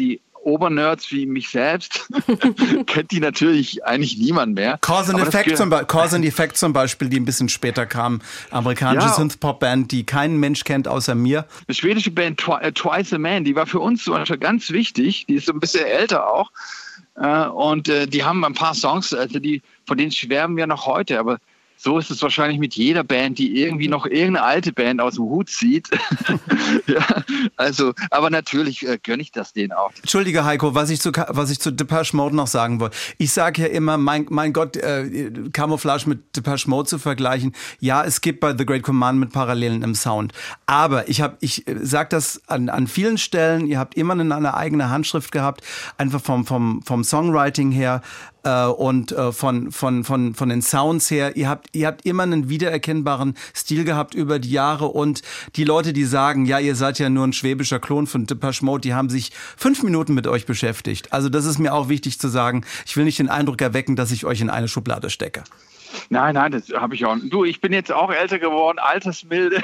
Obernerds wie mich selbst kennt die natürlich eigentlich niemand mehr. Cause and, Aber das Effect gehört- zum Be- Cause and Effect zum Beispiel, die ein bisschen später kam. Amerikanische Ja. Synthpop-Band, die kein Mensch kennt außer mir. Eine schwedische Band Twi- äh, Twice a Man, die war für uns zum Beispiel ganz wichtig. Die ist so ein bisschen älter auch. Äh, und äh, die haben ein paar Songs, also die, von denen schwärmen wir noch heute. Aber so ist es wahrscheinlich mit jeder Band, die irgendwie noch irgendeine alte Band aus dem Hut zieht. Ja, also, aber natürlich äh, gönne ich das denen auch. Entschuldige, Heiko, was ich zu, Ka- was ich zu Depeche Mode noch sagen wollte. Ich sage ja immer, mein, mein Gott, äh, Camouflage mit Depeche Mode zu vergleichen. Ja, es gibt bei The Great Commandment Parallelen im Sound. Aber ich habe, ich sage das an, an vielen Stellen, ihr habt immer eine, eine eigene Handschrift gehabt, einfach vom, vom, vom Songwriting her. Und äh, von, von, von, von den Sounds her, ihr habt, ihr habt immer einen wiedererkennbaren Stil gehabt über die Jahre und die Leute, die sagen, ja, ihr seid ja nur ein schwäbischer Klon von Depeche Mode, die haben sich fünf Minuten mit euch beschäftigt. Also das ist mir auch wichtig zu sagen. Ich will nicht den Eindruck erwecken, dass ich euch in eine Schublade stecke. Nein, nein, das habe ich auch. Du, ich bin jetzt auch älter geworden, Altersmilde.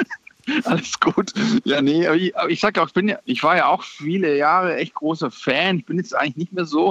Alles gut. Ja, nee, aber ich, aber ich sag auch, ich, bin ja, ich war ja auch viele Jahre echt großer Fan. Ich bin jetzt eigentlich nicht mehr so.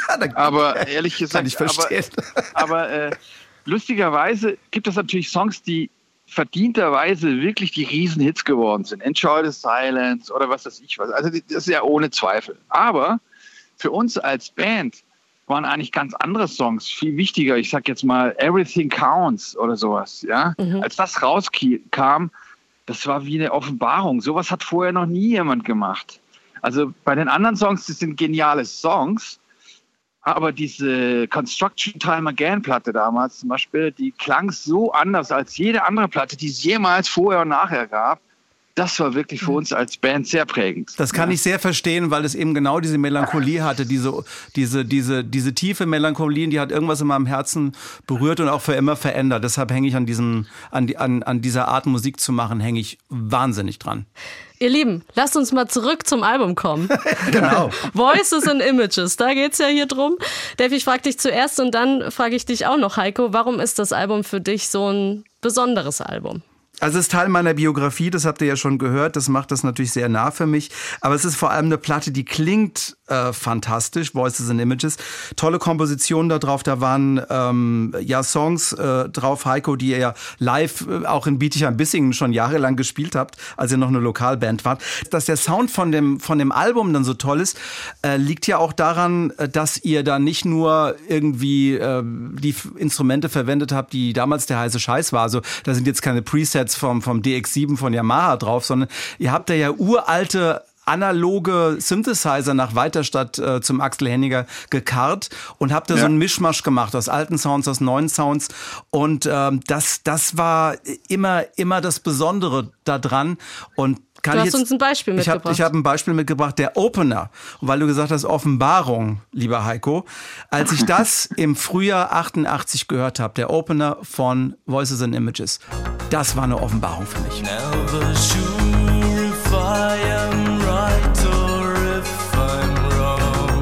Aber ehrlich gesagt, Kann ich verstehen. aber, aber äh, lustigerweise gibt es natürlich Songs, die verdienterweise wirklich die Riesenhits geworden sind. Enjoy the Silence oder was weiß ich was. Also das ist ja ohne Zweifel. Aber für uns als Band waren eigentlich ganz andere Songs viel wichtiger. Ich sag jetzt mal Everything Counts oder sowas. Ja, mhm. Als das rauskam, das war wie eine Offenbarung. Sowas hat vorher noch nie jemand gemacht. Also bei den anderen Songs, das sind geniale Songs, aber diese Construction Time Again Platte damals zum Beispiel, die klang so anders als jede andere Platte, die es jemals vorher und nachher gab. Das war wirklich für uns als Band sehr prägend. Das kann ja. ich sehr verstehen, weil es eben genau diese Melancholie hatte, diese, diese, diese, diese tiefe Melancholie, die hat irgendwas in meinem Herzen berührt und auch für immer verändert. Deshalb hänge ich an diesem, an, die, an, an dieser Art Musik zu machen, hänge ich wahnsinnig dran. Ihr Lieben, lasst uns mal zurück zum Album kommen. Genau. Voices and Images, da geht's ja hier drum. Dave, ich frage dich zuerst und dann frage ich dich auch noch, Heiko, warum ist das Album für dich so ein besonderes Album? Also es ist Teil meiner Biografie, das habt ihr ja schon gehört, das macht das natürlich sehr nah für mich. Aber es ist vor allem eine Platte, die klingt äh, fantastisch, Voices and Images. Tolle Kompositionen da drauf, da waren ähm, ja Songs äh, drauf, Heiko, die ihr ja live äh, auch in Bietigheim-Bissingen schon jahrelang gespielt habt, als ihr noch eine Lokalband wart. Dass der Sound von dem, von dem Album dann so toll ist, äh, liegt ja auch daran, dass ihr da nicht nur irgendwie äh, die Instrumente verwendet habt, die damals der heiße Scheiß war. Also da sind jetzt keine Presets vom, vom D X sieben von Yamaha drauf, sondern ihr habt da ja uralte analoge Synthesizer nach Weiterstadt äh, zum Axel Henniger gekarrt und habt da ja. so einen Mischmasch gemacht aus alten Sounds, aus neuen Sounds und ähm, das, das war immer, immer das Besondere da dran und Kann du ich hast jetzt, uns ein Beispiel ich mitgebracht. Hab, ich habe ein Beispiel mitgebracht, der Opener. Und weil du gesagt hast, Offenbarung, lieber Heiko. Als ich das im Frühjahr achtundachtzig gehört habe, der Opener von Voices and Images, das war eine Offenbarung für mich. Never sure if I am right or if I'm wrong.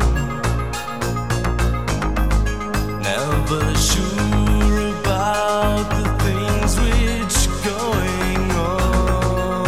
Never sure about the things which going on.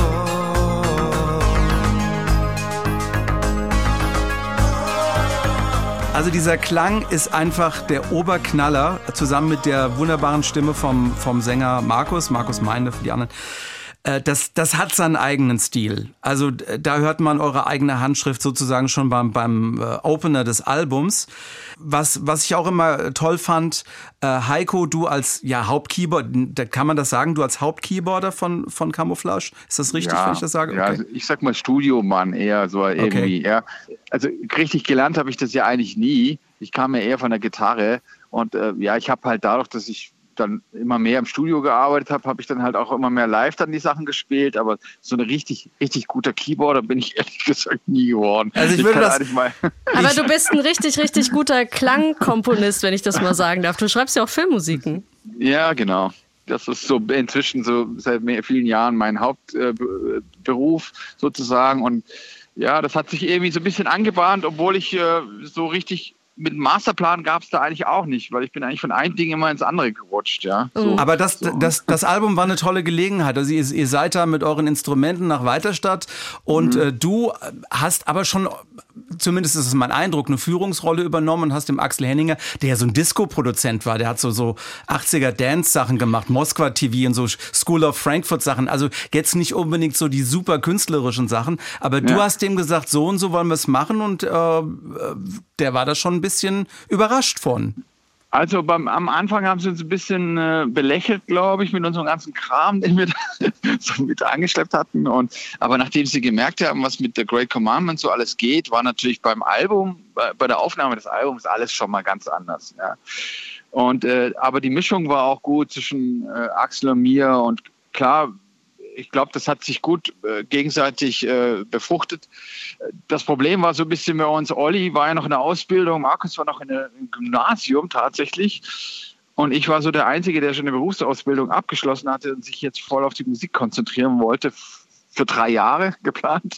Also dieser Klang ist einfach der Oberknaller, zusammen mit der wunderbaren Stimme vom, vom Sänger Markus, Markus Meinde für die anderen. Das, das hat seinen eigenen Stil. Also da hört man eure eigene Handschrift sozusagen schon beim, beim Opener des Albums. Was, was ich auch immer toll fand, äh, Heiko, du als ja, Hauptkeyboard, da kann man das sagen, du als Hauptkeyboarder von, von Camouflage? Ist das richtig, ja, wenn ich das sage? Ja, okay. also ich sag mal Studiomann eher so irgendwie. Okay. Ja. Also richtig gelernt habe ich das ja eigentlich nie. Ich kam ja eher von der Gitarre und äh, ja, ich habe halt dadurch, dass ich dann immer mehr im Studio gearbeitet habe, habe ich dann halt auch immer mehr live dann die Sachen gespielt, aber so eine richtig, richtig guter Keyboarder bin ich ehrlich gesagt nie geworden. Also ich würde das... Mal aber du bist ein richtig, richtig guter Klangkomponist, wenn ich das mal sagen darf. Du schreibst ja auch Filmmusiken. Ja, genau. Das ist so inzwischen so seit mehr, vielen Jahren mein Hauptberuf äh, sozusagen und ja, das hat sich irgendwie so ein bisschen angebahnt, obwohl ich äh, so richtig mit dem Masterplan gab es da eigentlich auch nicht, weil ich bin eigentlich von einem Ding immer ins andere gerutscht, ja. So. Aber das, das, das Album war eine tolle Gelegenheit. Also ihr, ihr seid da mit euren Instrumenten nach Weiterstadt und mhm. äh, du hast aber schon, zumindest ist es mein Eindruck, eine Führungsrolle übernommen und hast dem Axel Henninger, der ja so ein Disco-Produzent war, der hat so, so achtziger-Dance-Sachen gemacht, Moskwa-T V und so School of Frankfurt-Sachen, also jetzt nicht unbedingt so die super künstlerischen Sachen, aber ja. du hast dem gesagt, so und so wollen wir es machen und äh, der war da schon ein bisschen überrascht von. Also beim, am Anfang haben sie uns ein bisschen äh, belächelt, glaube ich, mit unserem ganzen Kram, den wir da so mit angeschleppt hatten. Und, aber nachdem sie gemerkt haben, was mit The Great Commandment so alles geht, war natürlich beim Album, bei, bei der Aufnahme des Albums alles schon mal ganz anders. Ja. Und, äh, aber die Mischung war auch gut zwischen äh, Axel und mir und klar, ich glaube, das hat sich gut äh, gegenseitig äh, befruchtet. Das Problem war so ein bisschen bei uns, Olli war ja noch in der Ausbildung, Markus war noch in der, im Gymnasium tatsächlich. Und ich war so der Einzige, der schon eine Berufsausbildung abgeschlossen hatte und sich jetzt voll auf die Musik konzentrieren wollte, für drei Jahre geplant.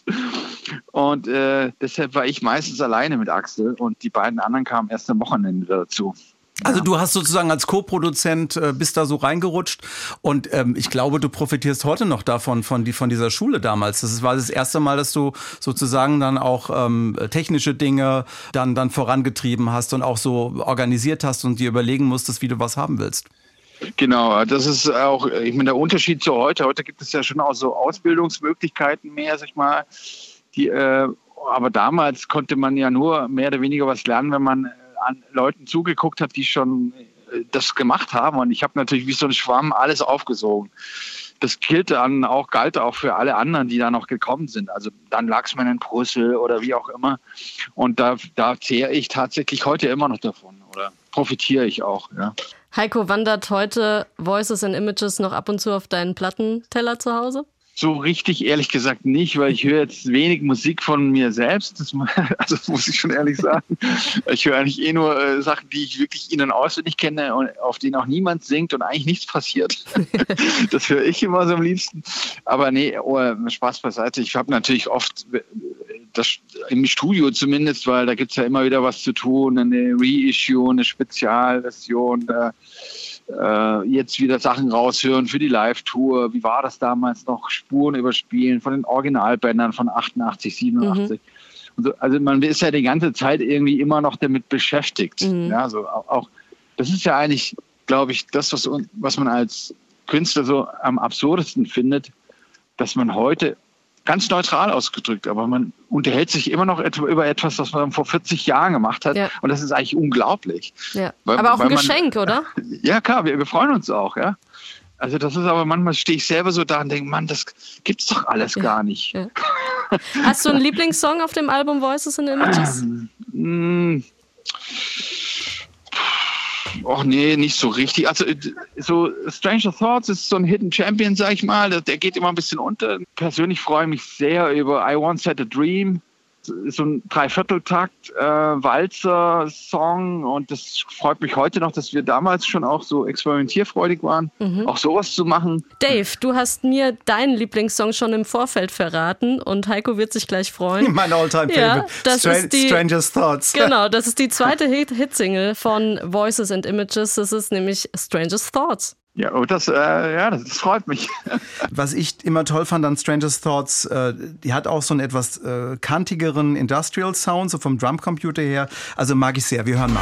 Und äh, deshalb war ich meistens alleine mit Axel und die beiden anderen kamen erst am Wochenende dazu. Also du hast sozusagen als Co-Produzent äh, bist da so reingerutscht und ähm, ich glaube, du profitierst heute noch davon, von, die, von dieser Schule damals. Das war das erste Mal, dass du sozusagen dann auch ähm, technische Dinge dann, dann vorangetrieben hast und auch so organisiert hast und dir überlegen musstest, wie du was haben willst. Genau, das ist auch, ich meine, der Unterschied zu heute. Heute gibt es ja schon auch so Ausbildungsmöglichkeiten mehr, sag ich mal. Die, äh, aber damals konnte man ja nur mehr oder weniger was lernen, wenn man an Leuten zugeguckt hat, die schon das gemacht haben. Und ich habe natürlich wie so ein Schwamm alles aufgesogen. Das gilt dann auch, galt auch für alle anderen, die da noch gekommen sind. Also dann lag es mir in Brüssel oder wie auch immer. Und da, da zehre ich tatsächlich heute immer noch davon oder profitiere ich auch. Ja. Heiko, wandert heute Voices and Images noch ab und zu auf deinen Plattenteller zu Hause? So richtig ehrlich gesagt nicht, weil ich höre jetzt wenig Musik von mir selbst. Das, also das muss ich schon ehrlich sagen. Ich höre eigentlich eh nur äh, Sachen, die ich wirklich in- und auswendig kenne und auf denen auch niemand singt und eigentlich nichts passiert. Das höre ich immer so am liebsten. Aber nee, oh, Spaß beiseite. Ich habe natürlich oft das im Studio zumindest, weil da gibt es ja immer wieder was zu tun. Eine Reissue, eine Spezialversion, da Äh, jetzt wieder Sachen raushören für die Live-Tour. Wie war das damals noch? Spuren überspielen von den Originalbändern von achtundachtzig, siebenundachtzig. Mhm. Und so, also man ist ja die ganze Zeit irgendwie immer noch damit beschäftigt. Mhm. Ja, so auch, auch, das ist ja eigentlich, glaube ich, das, was, was man als Künstler so am absurdesten findet, dass man heute ganz neutral ausgedrückt, aber man unterhält sich immer noch etwa über etwas, was man vor vierzig Jahren gemacht hat. Ja. Und das ist eigentlich unglaublich. Ja. Weil, aber auch ein Geschenk, man, oder? Ja, klar, wir, wir freuen uns auch, ja. Also das ist aber manchmal stehe ich selber so da und denke, Mann, das gibt's doch alles ja. gar nicht. Ja. Hast du einen Lieblingssong auf dem Album Voices and Images? Ähm, Och nee, nicht so richtig. Also so Stranger Thoughts ist so ein Hidden Champion, sag ich mal. Der geht immer ein bisschen unter. Persönlich freue ich mich sehr über I Once Had a Dream. So ein Dreivierteltakt äh, Walzer-Song und das freut mich heute noch, dass wir damals schon auch so experimentierfreudig waren, mhm. auch sowas zu machen. Dave, du hast mir deinen Lieblingssong schon im Vorfeld verraten und Heiko wird sich gleich freuen. Mein All-Time-Favorite, ja, das Stra- ist die, Stranger's Thoughts. Genau, das ist die zweite Hit- Hitsingle von Voices and Images, das ist nämlich Stranger's Thoughts. Ja, und das, äh, ja, das, das freut mich. Was ich immer toll fand an Stranger's Thoughts, äh, die hat auch so einen etwas äh, kantigeren Industrial Sound, so vom Drumcomputer her. Also mag ich sehr. Wir hören mal.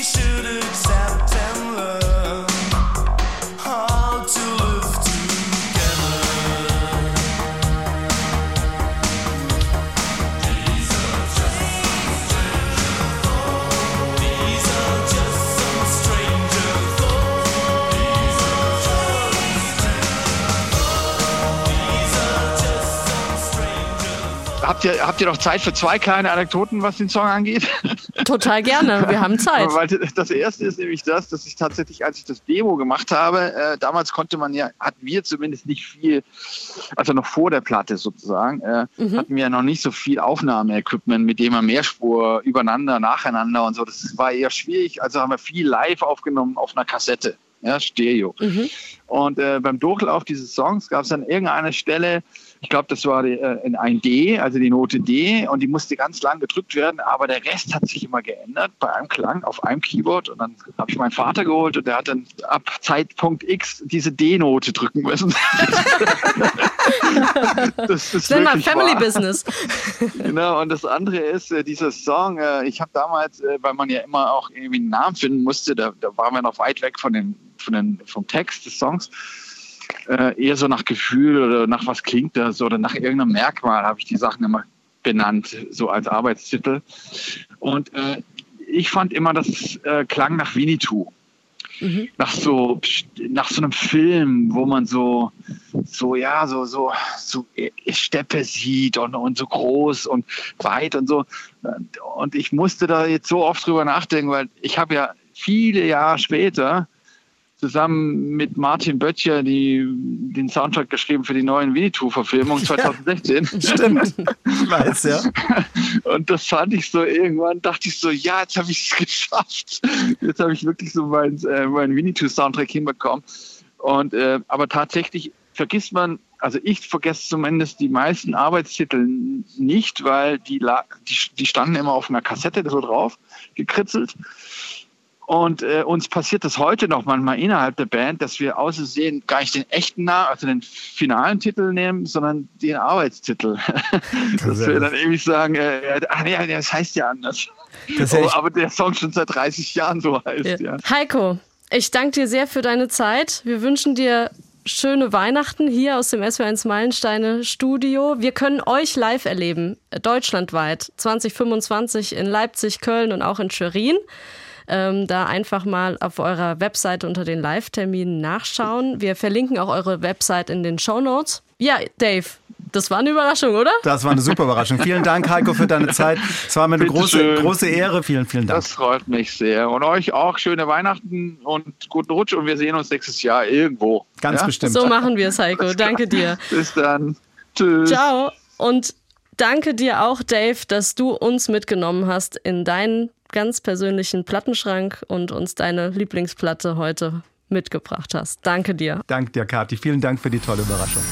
Habt ihr, habt ihr noch Zeit für zwei kleine Anekdoten, was den Song angeht? Total gerne, wir haben Zeit. Weil das erste ist nämlich das, dass ich tatsächlich, als ich das Demo gemacht habe, äh, damals konnte man ja, hatten wir zumindest nicht viel, also noch vor der Platte sozusagen, äh, mhm. hatten wir ja noch nicht so viel Aufnahmeequipment, mit dem man Mehrspur übereinander, nacheinander und so. Das war eher schwierig, also haben wir viel live aufgenommen auf einer Kassette. Ja, Stereo. Mhm. Und äh, beim Durchlauf dieses Songs gab es an irgendeiner Stelle Ich glaube, das war die, äh, ein D, also die Note D, und die musste ganz lang gedrückt werden, aber der Rest hat sich immer geändert bei einem Klang auf einem Keyboard, und dann habe ich meinen Vater geholt und der hat dann ab Zeitpunkt X diese D-Note drücken müssen. Das ist Nennen wir wirklich Family wahr. Business. Genau, und das andere ist, äh, dieser Song, äh, ich habe damals, äh, weil man ja immer auch irgendwie einen Namen finden musste, da, da waren wir noch weit weg von den, von den, vom Text des Songs, äh, eher so nach Gefühl oder nach was klingt das oder nach irgendeinem Merkmal habe ich die Sachen immer benannt, so als Arbeitstitel. Und äh, ich fand immer, das äh, klang nach Winnetou. Mhm. Nach so, nach so einem Film, wo man so, so, ja, so, so, so Steppe sieht und, und so groß und weit und so. Und ich musste da jetzt so oft drüber nachdenken, weil ich habe ja viele Jahre später zusammen mit Martin Böttcher die, den Soundtrack geschrieben für die neuen Winnetou-Verfilmung zwanzig sechzehn. Stimmt, ich weiß, ja. Und das fand ich so, irgendwann dachte ich so, ja, jetzt habe ich es geschafft. Jetzt habe ich wirklich so meinen äh, mein Winnetou-Soundtrack hinbekommen. Und, äh, aber tatsächlich vergisst man, also ich vergesse zumindest die meisten Arbeitstitel nicht, weil die, die, die standen immer auf einer Kassette so drauf, gekritzelt. Und äh, uns passiert das heute noch manchmal innerhalb der Band, dass wir außersehen gar nicht den echten Namen, also den finalen Titel nehmen, sondern den Arbeitstitel. Dass wir dann irgendwie sagen, äh, ach nee, das heißt ja anders. Das heißt, oh, aber der Song schon seit dreißig Jahren so heißt. Ja. Ja. Heiko, ich danke dir sehr für deine Zeit. Wir wünschen dir schöne Weihnachten hier aus dem S W R eins Meilensteine Studio. Wir können euch live erleben, deutschlandweit, zwanzig fünfundzwanzig in Leipzig, Köln und auch in Schwerin. Ähm, da einfach mal auf eurer Webseite unter den Live-Terminen nachschauen. Wir verlinken auch eure Website in den Shownotes. Ja, Dave, das war eine Überraschung, oder? Das war eine super Überraschung. Vielen Dank, Heiko, für deine Zeit. Es war mir eine große, große Ehre. Vielen, vielen Dank. Das freut mich sehr. Und euch auch schöne Weihnachten und guten Rutsch. Und wir sehen uns nächstes Jahr irgendwo. Ganz ja? bestimmt. So machen wir es, Heiko. Danke dir. Bis dann. Tschüss. Ciao. Und danke dir auch, Dave, dass du uns mitgenommen hast in deinen ganz persönlichen Plattenschrank und uns deine Lieblingsplatte heute mitgebracht hast. Danke dir. Danke dir, Kathi. Vielen Dank für die tolle Überraschung.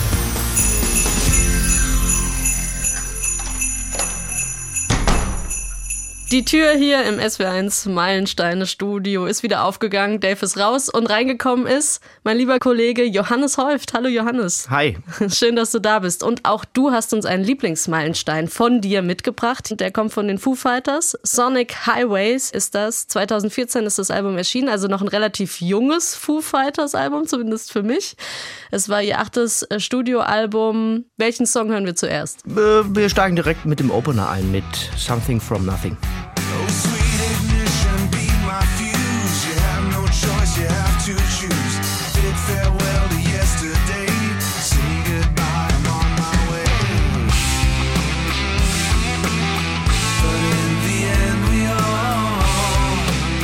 Die Tür hier im S W R eins Meilensteine Studio ist wieder aufgegangen. Dave ist raus und reingekommen ist mein lieber Kollege Johannes Häuft. Hallo Johannes. Hi. Schön, dass du da bist. Und auch du hast uns einen Lieblingsmeilenstein von dir mitgebracht. Der kommt von den Foo Fighters. Sonic Highways ist das. zwanzig vierzehn ist das Album erschienen. Also noch ein relativ junges Foo Fighters Album, zumindest für mich. Es war ihr achtes Studioalbum. Welchen Song hören wir zuerst? Wir steigen direkt mit dem Opener ein, mit Something from Nothing. Oh, sweet ignition, be my fuse. You have no choice, you have to choose. Bid farewell to yesterday. Say goodbye, I'm on my way. But in the end, we all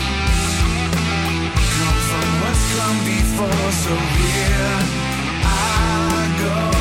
come from what's come before. So here I go.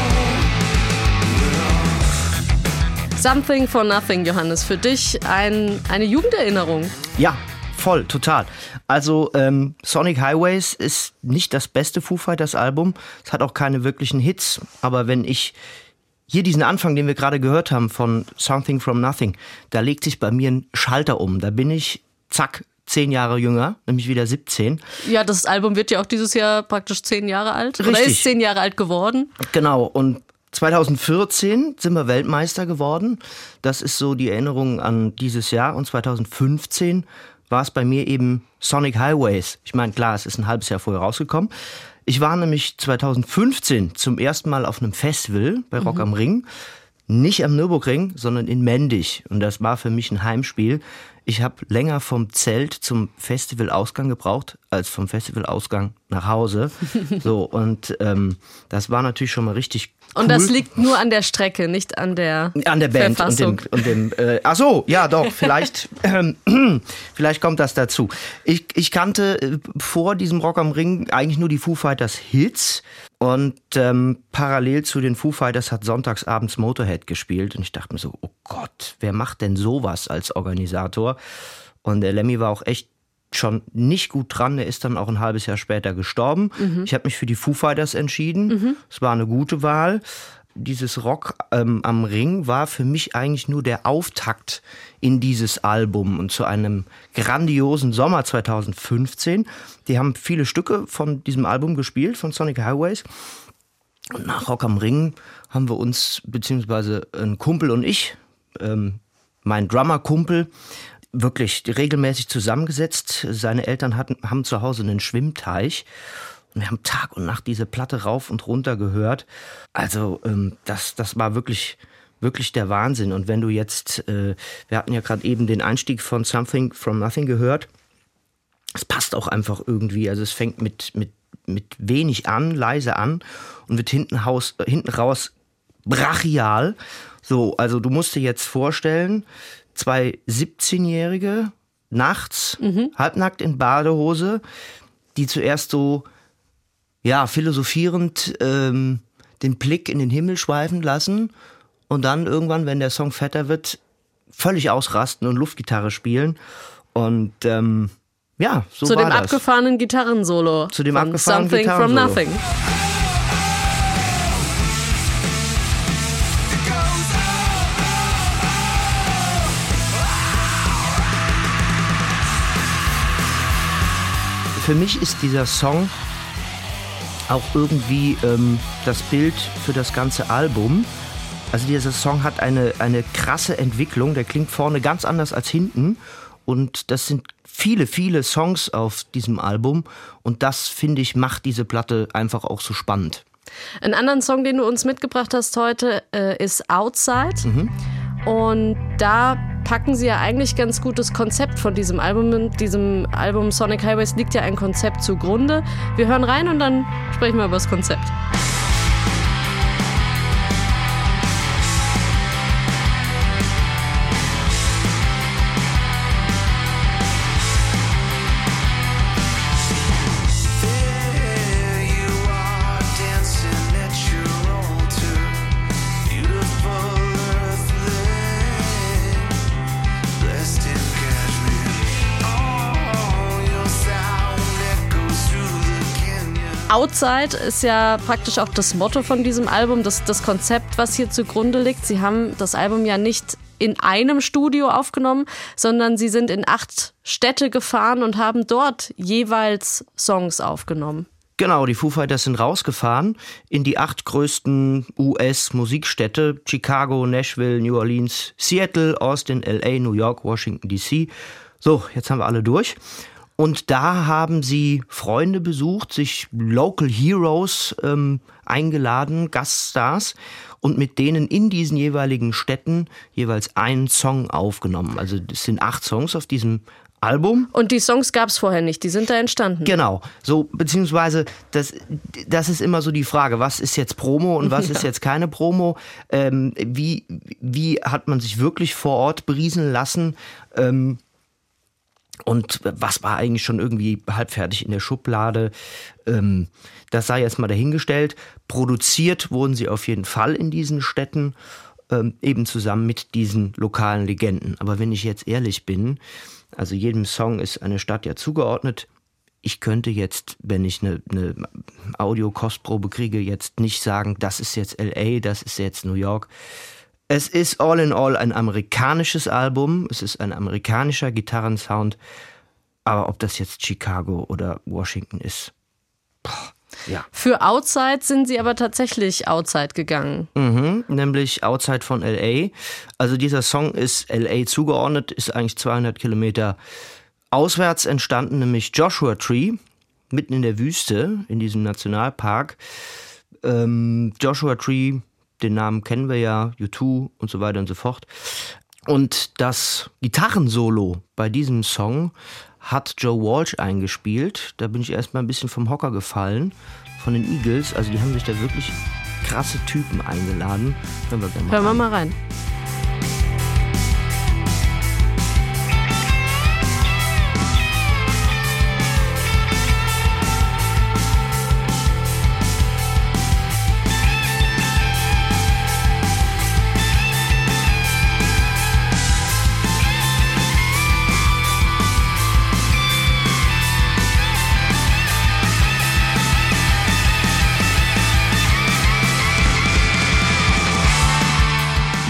Something for Nothing, Johannes. Für dich ein, eine Jugenderinnerung. Ja, voll, total. Also ähm, Sonic Highways ist nicht das beste Foo Fighters Album. Es hat auch keine wirklichen Hits. Aber wenn ich hier diesen Anfang, den wir gerade gehört haben von Something from Nothing, da legt sich bei mir ein Schalter um. Da bin ich, zack, zehn Jahre jünger, nämlich wieder siebzehn. Ja, das Album wird ja auch dieses Jahr praktisch zehn Jahre alt. Richtig. Oder ist zehn Jahre alt geworden. Genau, und zwanzig vierzehn sind wir Weltmeister geworden. Das ist so die Erinnerung an dieses Jahr. Und zwanzig fünfzehn war es bei mir eben Sonic Highways. Ich meine, klar, es ist ein halbes Jahr vorher rausgekommen. Ich war nämlich zwanzig fünfzehn zum ersten Mal auf einem Festival bei Rock mhm. am Ring. Nicht am Nürburgring, sondern in Mendig. Und das war für mich ein Heimspiel. Ich habe länger vom Zelt zum Festivalausgang gebraucht, als vom Festivalausgang nach Hause. So, und ähm, das war natürlich schon mal richtig cool. Und das liegt nur an der Strecke, nicht an der An der Band und dem, und dem äh, ach so, ja doch, vielleicht ähm, vielleicht kommt das dazu. Ich, ich kannte äh, vor diesem Rock am Ring eigentlich nur die Foo Fighters Hits. Und ähm, parallel zu den Foo Fighters hat sonntagsabends Motorhead gespielt. Und ich dachte mir so, oh Gott, wer macht denn sowas als Organisator? Und der Lemmy war auch echt schon nicht gut dran. Er ist dann auch ein halbes Jahr später gestorben. Mhm. Ich habe mich für die Foo Fighters entschieden. Es mhm. war eine gute Wahl. Dieses Rock ähm, am Ring war für mich eigentlich nur der Auftakt in dieses Album und zu einem grandiosen Sommer zweitausendfünfzehn. Die haben viele Stücke von diesem Album gespielt, von Sonic Highways. Und nach Rock am Ring haben wir uns, beziehungsweise ein Kumpel und ich, ähm, mein Drummer-Kumpel, wirklich regelmäßig zusammengesetzt. Seine Eltern hatten, haben zu Hause einen Schwimmteich. Und wir haben Tag und Nacht diese Platte rauf und runter gehört. Also ähm, das, das war wirklich, wirklich der Wahnsinn. Und wenn du jetzt, äh, wir hatten ja gerade eben den Einstieg von Something from Nothing gehört. Es passt auch einfach irgendwie. Also es fängt mit, mit, mit wenig an, leise an und wird hinten, Haus, äh, hinten raus brachial. So, also du musst dir jetzt vorstellen, zwei siebzehnjährige nachts, mhm. halbnackt in Badehose, die zuerst so ja, philosophierend ähm, den Blick in den Himmel schweifen lassen und dann irgendwann, wenn der Song fetter wird, völlig ausrasten und Luftgitarre spielen. Und ähm, ja, so Zu war dem das. abgefahrenen Gitarrensolo. Zu dem von abgefahrenen Something Gitarrensolo. from Nothing. Für mich ist dieser Song auch irgendwie ähm, das Bild für das ganze Album. Also dieser Song hat eine, eine krasse Entwicklung, der klingt vorne ganz anders als hinten und das sind viele, viele Songs auf diesem Album und das, finde ich, macht diese Platte einfach auch so spannend. Einen anderen Song, den du uns mitgebracht hast heute, äh, ist Outside. Mhm. Und da packen sie ja eigentlich ganz gut das Konzept von diesem Album. Diesem Album Sonic Highways liegt ja ein Konzept zugrunde. Wir hören rein und dann sprechen wir über das Konzept. Outside ist ja praktisch auch das Motto von diesem Album, das, das Konzept, was hier zugrunde liegt. Sie haben das Album ja nicht in einem Studio aufgenommen, sondern sie sind in acht Städte gefahren und haben dort jeweils Songs aufgenommen. Genau, die Foo Fighters sind rausgefahren in die acht größten U S-Musikstädte: Chicago, Nashville, New Orleans, Seattle, Austin, L A, New York, Washington D C. So, jetzt haben wir alle durch. Und da haben sie Freunde besucht, sich Local Heroes ähm, eingeladen, Gaststars, und mit denen in diesen jeweiligen Städten jeweils einen Song aufgenommen. Also es sind acht Songs auf diesem Album. Und die Songs gab es vorher nicht, die sind da entstanden. Genau, so beziehungsweise das, das ist immer so die Frage, was ist jetzt Promo und was ja. ist jetzt keine Promo? Ähm, wie, wie hat man sich wirklich vor Ort berieseln lassen? Ähm, Und was war eigentlich schon irgendwie halbfertig in der Schublade? Ähm, das sei jetzt mal dahingestellt. Produziert wurden sie auf jeden Fall in diesen Städten, ähm, eben zusammen mit diesen lokalen Legenden. Aber wenn ich jetzt ehrlich bin, also jedem Song ist eine Stadt ja zugeordnet. Ich könnte jetzt, wenn ich eine, eine Audio-Kostprobe kriege, jetzt nicht sagen, das ist jetzt L A, das ist jetzt New York. Es ist all in all ein amerikanisches Album, es ist ein amerikanischer Gitarrensound, aber ob das jetzt Chicago oder Washington ist, boah, ja. Für Outside sind sie aber tatsächlich Outside gegangen. Mhm, nämlich Outside von L A. Also dieser Song ist L A zugeordnet, ist eigentlich zweihundert Kilometer auswärts entstanden, nämlich Joshua Tree, mitten in der Wüste, in diesem Nationalpark. Ähm, Joshua Tree, den Namen kennen wir ja, U zwei und so weiter und so fort. Und das Gitarrensolo bei diesem Song hat Joe Walsh eingespielt. Da bin ich erstmal ein bisschen vom Hocker gefallen, von den Eagles. Also die haben sich da wirklich krasse Typen eingeladen. Hören wir gerne mal Hören wir rein. mal rein.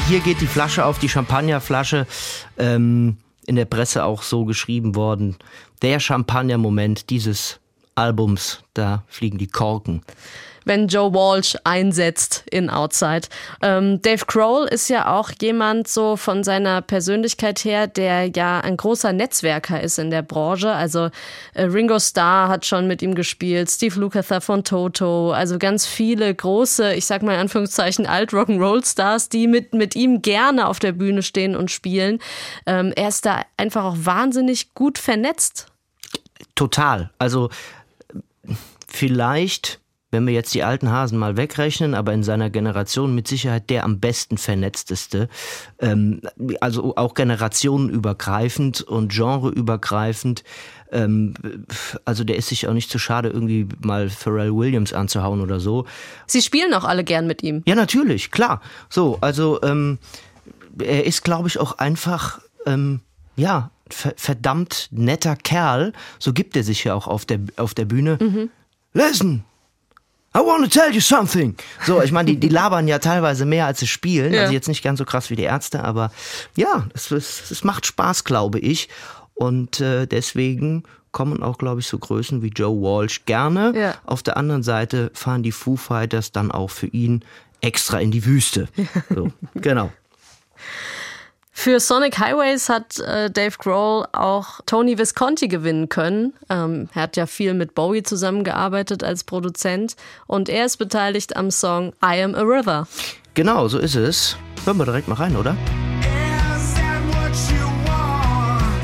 hier geht die Flasche auf, die Champagnerflasche, ähm, in der Presse auch so geschrieben worden. Der Champagner-Moment dieses Albums, da fliegen die Korken. Wenn Joe Walsh einsetzt in Outside. Ähm, Dave Grohl ist ja auch jemand so von seiner Persönlichkeit her, der ja ein großer Netzwerker ist in der Branche. Also äh, Ringo Starr hat schon mit ihm gespielt, Steve Lukather von Toto, also ganz viele große, ich sag mal in Anführungszeichen Alt-Rock'n'Roll-Stars, die mit, mit ihm gerne auf der Bühne stehen und spielen. Ähm, er ist da einfach auch wahnsinnig gut vernetzt. Total. Also vielleicht, wenn wir jetzt die alten Hasen mal wegrechnen, aber in seiner Generation mit Sicherheit der am besten vernetzteste, ähm, also auch generationenübergreifend und genreübergreifend. Ähm, also der ist sich auch nicht zu schade, irgendwie mal Pharrell Williams anzuhauen oder so. Sie spielen auch alle gern mit ihm. Ja, natürlich, klar. So, also ähm, er ist, glaube ich, auch einfach, ähm, ja, ver- verdammt netter Kerl. So gibt er sich ja auch auf der, auf der Bühne. Mhm. Listen! I want to tell you something. So, ich meine, die, die labern ja teilweise mehr, als sie spielen. Ja. Also jetzt nicht ganz so krass wie die Ärzte, aber ja, es, es, es macht Spaß, glaube ich. Und äh, deswegen kommen auch, glaube ich, so Größen wie Joe Walsh gerne. Ja. Auf der anderen Seite fahren die Foo Fighters dann auch für ihn extra in die Wüste. So, genau. Für Sonic Highways hat äh, Dave Grohl auch Tony Visconti gewinnen können. Ähm, er hat ja viel mit Bowie zusammengearbeitet als Produzent und er ist beteiligt am Song I Am a River. Genau, so ist es. Hören wir direkt mal rein, oder? Is that what you want?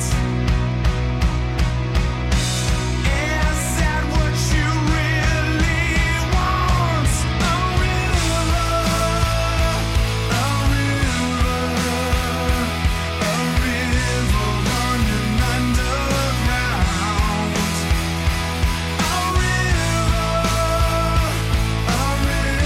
Is that what you really want? A river, a river, a river running underground. A river, a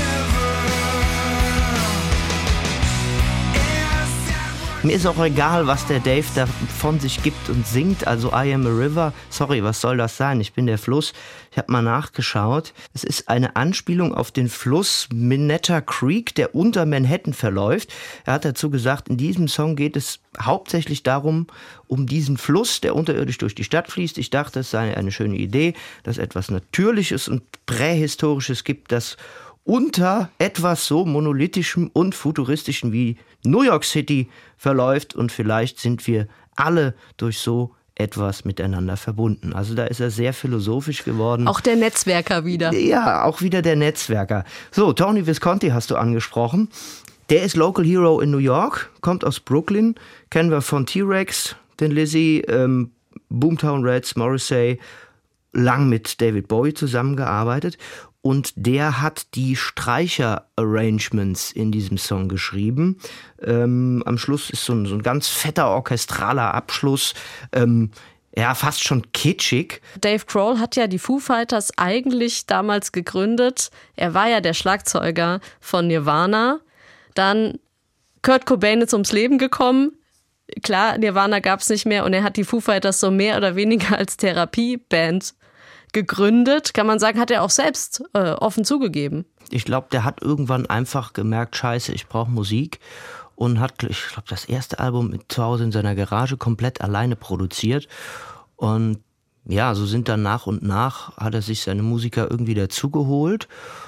river. Mir ist auch egal, was der Dave da von sich gibt und singt. Also I am a river. Sorry, was soll das sein? Ich bin der Fluss. Ich habe mal nachgeschaut. Es ist eine Anspielung auf den Fluss Minetta Creek, der unter Manhattan verläuft. Er hat dazu gesagt, in diesem Song geht es hauptsächlich darum, um diesen Fluss, der unterirdisch durch die Stadt fließt. Ich dachte, es sei eine schöne Idee, dass etwas Natürliches und Prähistorisches gibt, das unter etwas so monolithischem und futuristischem wie New York City verläuft und vielleicht sind wir alle durch so etwas miteinander verbunden. Also da ist er sehr philosophisch geworden. Auch der Netzwerker wieder. Ja, auch wieder der Netzwerker. So, Tony Visconti hast du angesprochen. Der ist Local Hero in New York, kommt aus Brooklyn, kennen wir von T-Rex, den Lizzy, ähm, Boomtown Rats, Morrissey, lang mit David Bowie zusammengearbeitet. Und der hat die Streicher-Arrangements in diesem Song geschrieben. Ähm, am Schluss ist so ein, so ein ganz fetter orchestraler Abschluss. Ähm, ja, fast schon kitschig. Dave Grohl hat ja die Foo Fighters eigentlich damals gegründet. Er war ja der Schlagzeuger von Nirvana. Dann Kurt Cobain ist ums Leben gekommen. Klar, Nirvana gab es nicht mehr und er hat die Foo Fighters so mehr oder weniger als Therapieband gegründet. Kann man sagen, hat er auch selbst äh, offen zugegeben. Ich glaube, der hat irgendwann einfach gemerkt, scheiße, ich brauche Musik und hat, ich glaube, das erste Album mit zu Hause in seiner Garage komplett alleine produziert. Und ja, so sind dann nach und nach, hat er sich seine Musiker irgendwie dazugeholt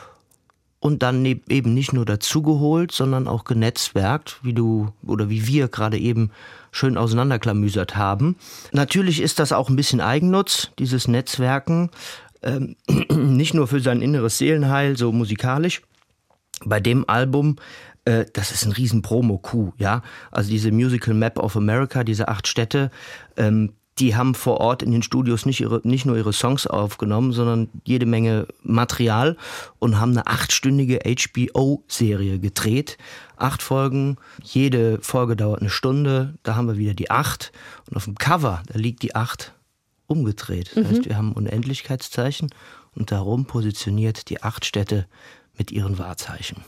und dann eben nicht nur dazugeholt, sondern auch genetzwerkt, wie du oder wie wir gerade eben schön auseinanderklamüsert haben. Natürlich ist das auch ein bisschen Eigennutz, dieses Netzwerken, ähm, nicht nur für sein inneres Seelenheil, so musikalisch. Bei dem Album, äh, das ist ein riesen Promo-Coup, ja. Also diese Musical Map of America, diese acht Städte, ähm, die haben vor Ort in den Studios nicht, ihre, nicht nur ihre Songs aufgenommen, sondern jede Menge Material und haben eine achtstündige H B O-Serie gedreht. Acht Folgen, jede Folge dauert eine Stunde, da haben wir wieder die acht. Und auf dem Cover, da liegt die acht umgedreht. Das mhm. heißt, wir haben ein Unendlichkeitszeichen und darum positioniert die acht Städte mit ihren Wahrzeichen.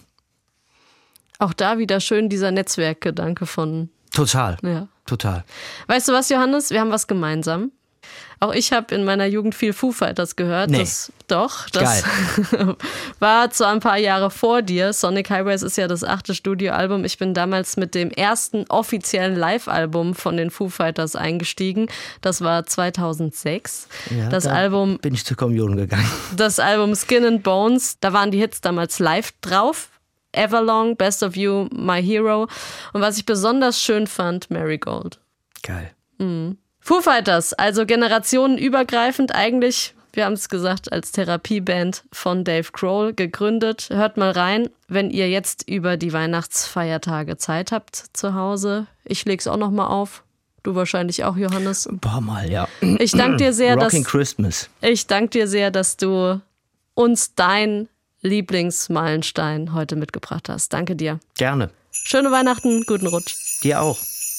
Auch da wieder schön dieser Netzwerkgedanke von... Total, Ja. total. Weißt du was, Johannes? Wir haben was gemeinsam. Auch ich habe in meiner Jugend viel Foo Fighters gehört. Nee. Das, doch, das war zwar ein paar Jahre vor dir. Sonic Highways ist ja das achte Studioalbum. Ich bin damals mit dem ersten offiziellen Live-Album von den Foo Fighters eingestiegen. Das war zweitausendsechs. Ja, das da Album, bin ich zur Kommunion gegangen. das Album Skin and Bones, da waren die Hits damals live drauf. Everlong, Best of You, My Hero. Und was ich besonders schön fand, Marigold. Geil. Mhm. Foo Fighters, also generationenübergreifend eigentlich, wir haben es gesagt, als Therapieband von Dave Grohl gegründet. Hört mal rein, wenn ihr jetzt über die Weihnachtsfeiertage Zeit habt zu Hause. Ich leg's auch noch mal auf. Du wahrscheinlich auch, Johannes. Ein paar Mal, ja. Ich danke dir sehr, dass, Rocking Christmas. ich dank dir sehr, dass du uns dein Lieblingsmeilenstein heute mitgebracht hast. Danke dir. Gerne. Schöne Weihnachten, guten Rutsch. Dir auch.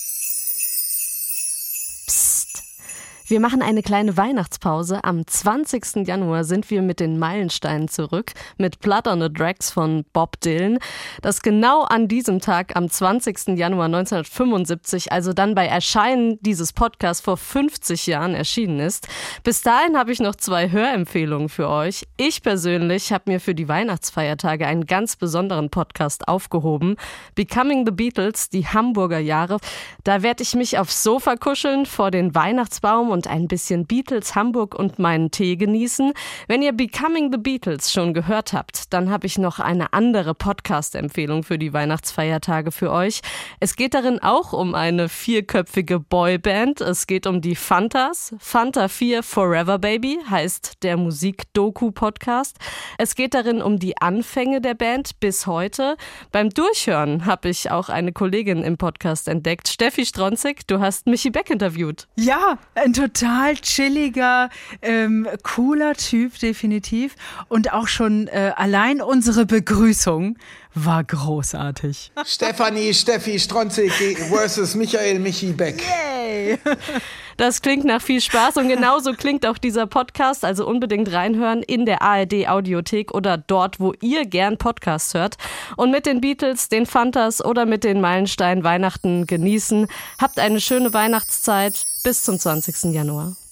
Wir machen eine kleine Weihnachtspause. Am zwanzigsten Januar sind wir mit den Meilensteinen zurück, mit Blood on the Tracks von Bob Dylan, das genau an diesem Tag, am zwanzigsten Januar neunzehnhundertfünfundsiebzig, also dann bei Erscheinen dieses Podcasts vor fünfzig Jahren erschienen ist. Bis dahin habe ich noch zwei Hörempfehlungen für euch. Ich persönlich habe mir für die Weihnachtsfeiertage einen ganz besonderen Podcast aufgehoben. Becoming the Beatles, die Hamburger Jahre. Da werde ich mich aufs Sofa kuscheln, vor den Weihnachtsbaum und ein bisschen Beatles Hamburg und meinen Tee genießen. Wenn ihr Becoming the Beatles schon gehört habt, dann habe ich noch eine andere Podcast-Empfehlung für die Weihnachtsfeiertage für euch. Es geht darin auch um eine vierköpfige Boyband. Es geht um die Fantas. Fanta vier Forever Baby heißt der Musik-Doku-Podcast. Es geht darin um die Anfänge der Band bis heute. Beim Durchhören habe ich auch eine Kollegin im Podcast entdeckt. Steffi Stronzig, du hast Michi Beck interviewt. Ja, ein total chilliger, ähm, cooler Typ, definitiv. Und auch schon äh, allein unsere Begrüßung war großartig. Stefanie, Steffi Stronzig versus Michael Michi Beck. Yay! Das klingt nach viel Spaß und genauso klingt auch dieser Podcast, also unbedingt reinhören in der A R D Audiothek oder dort, wo ihr gern Podcasts hört und mit den Beatles, den Fantas oder mit den Meilensteinen Weihnachten genießen. Habt eine schöne Weihnachtszeit bis zum zwanzigsten Januar.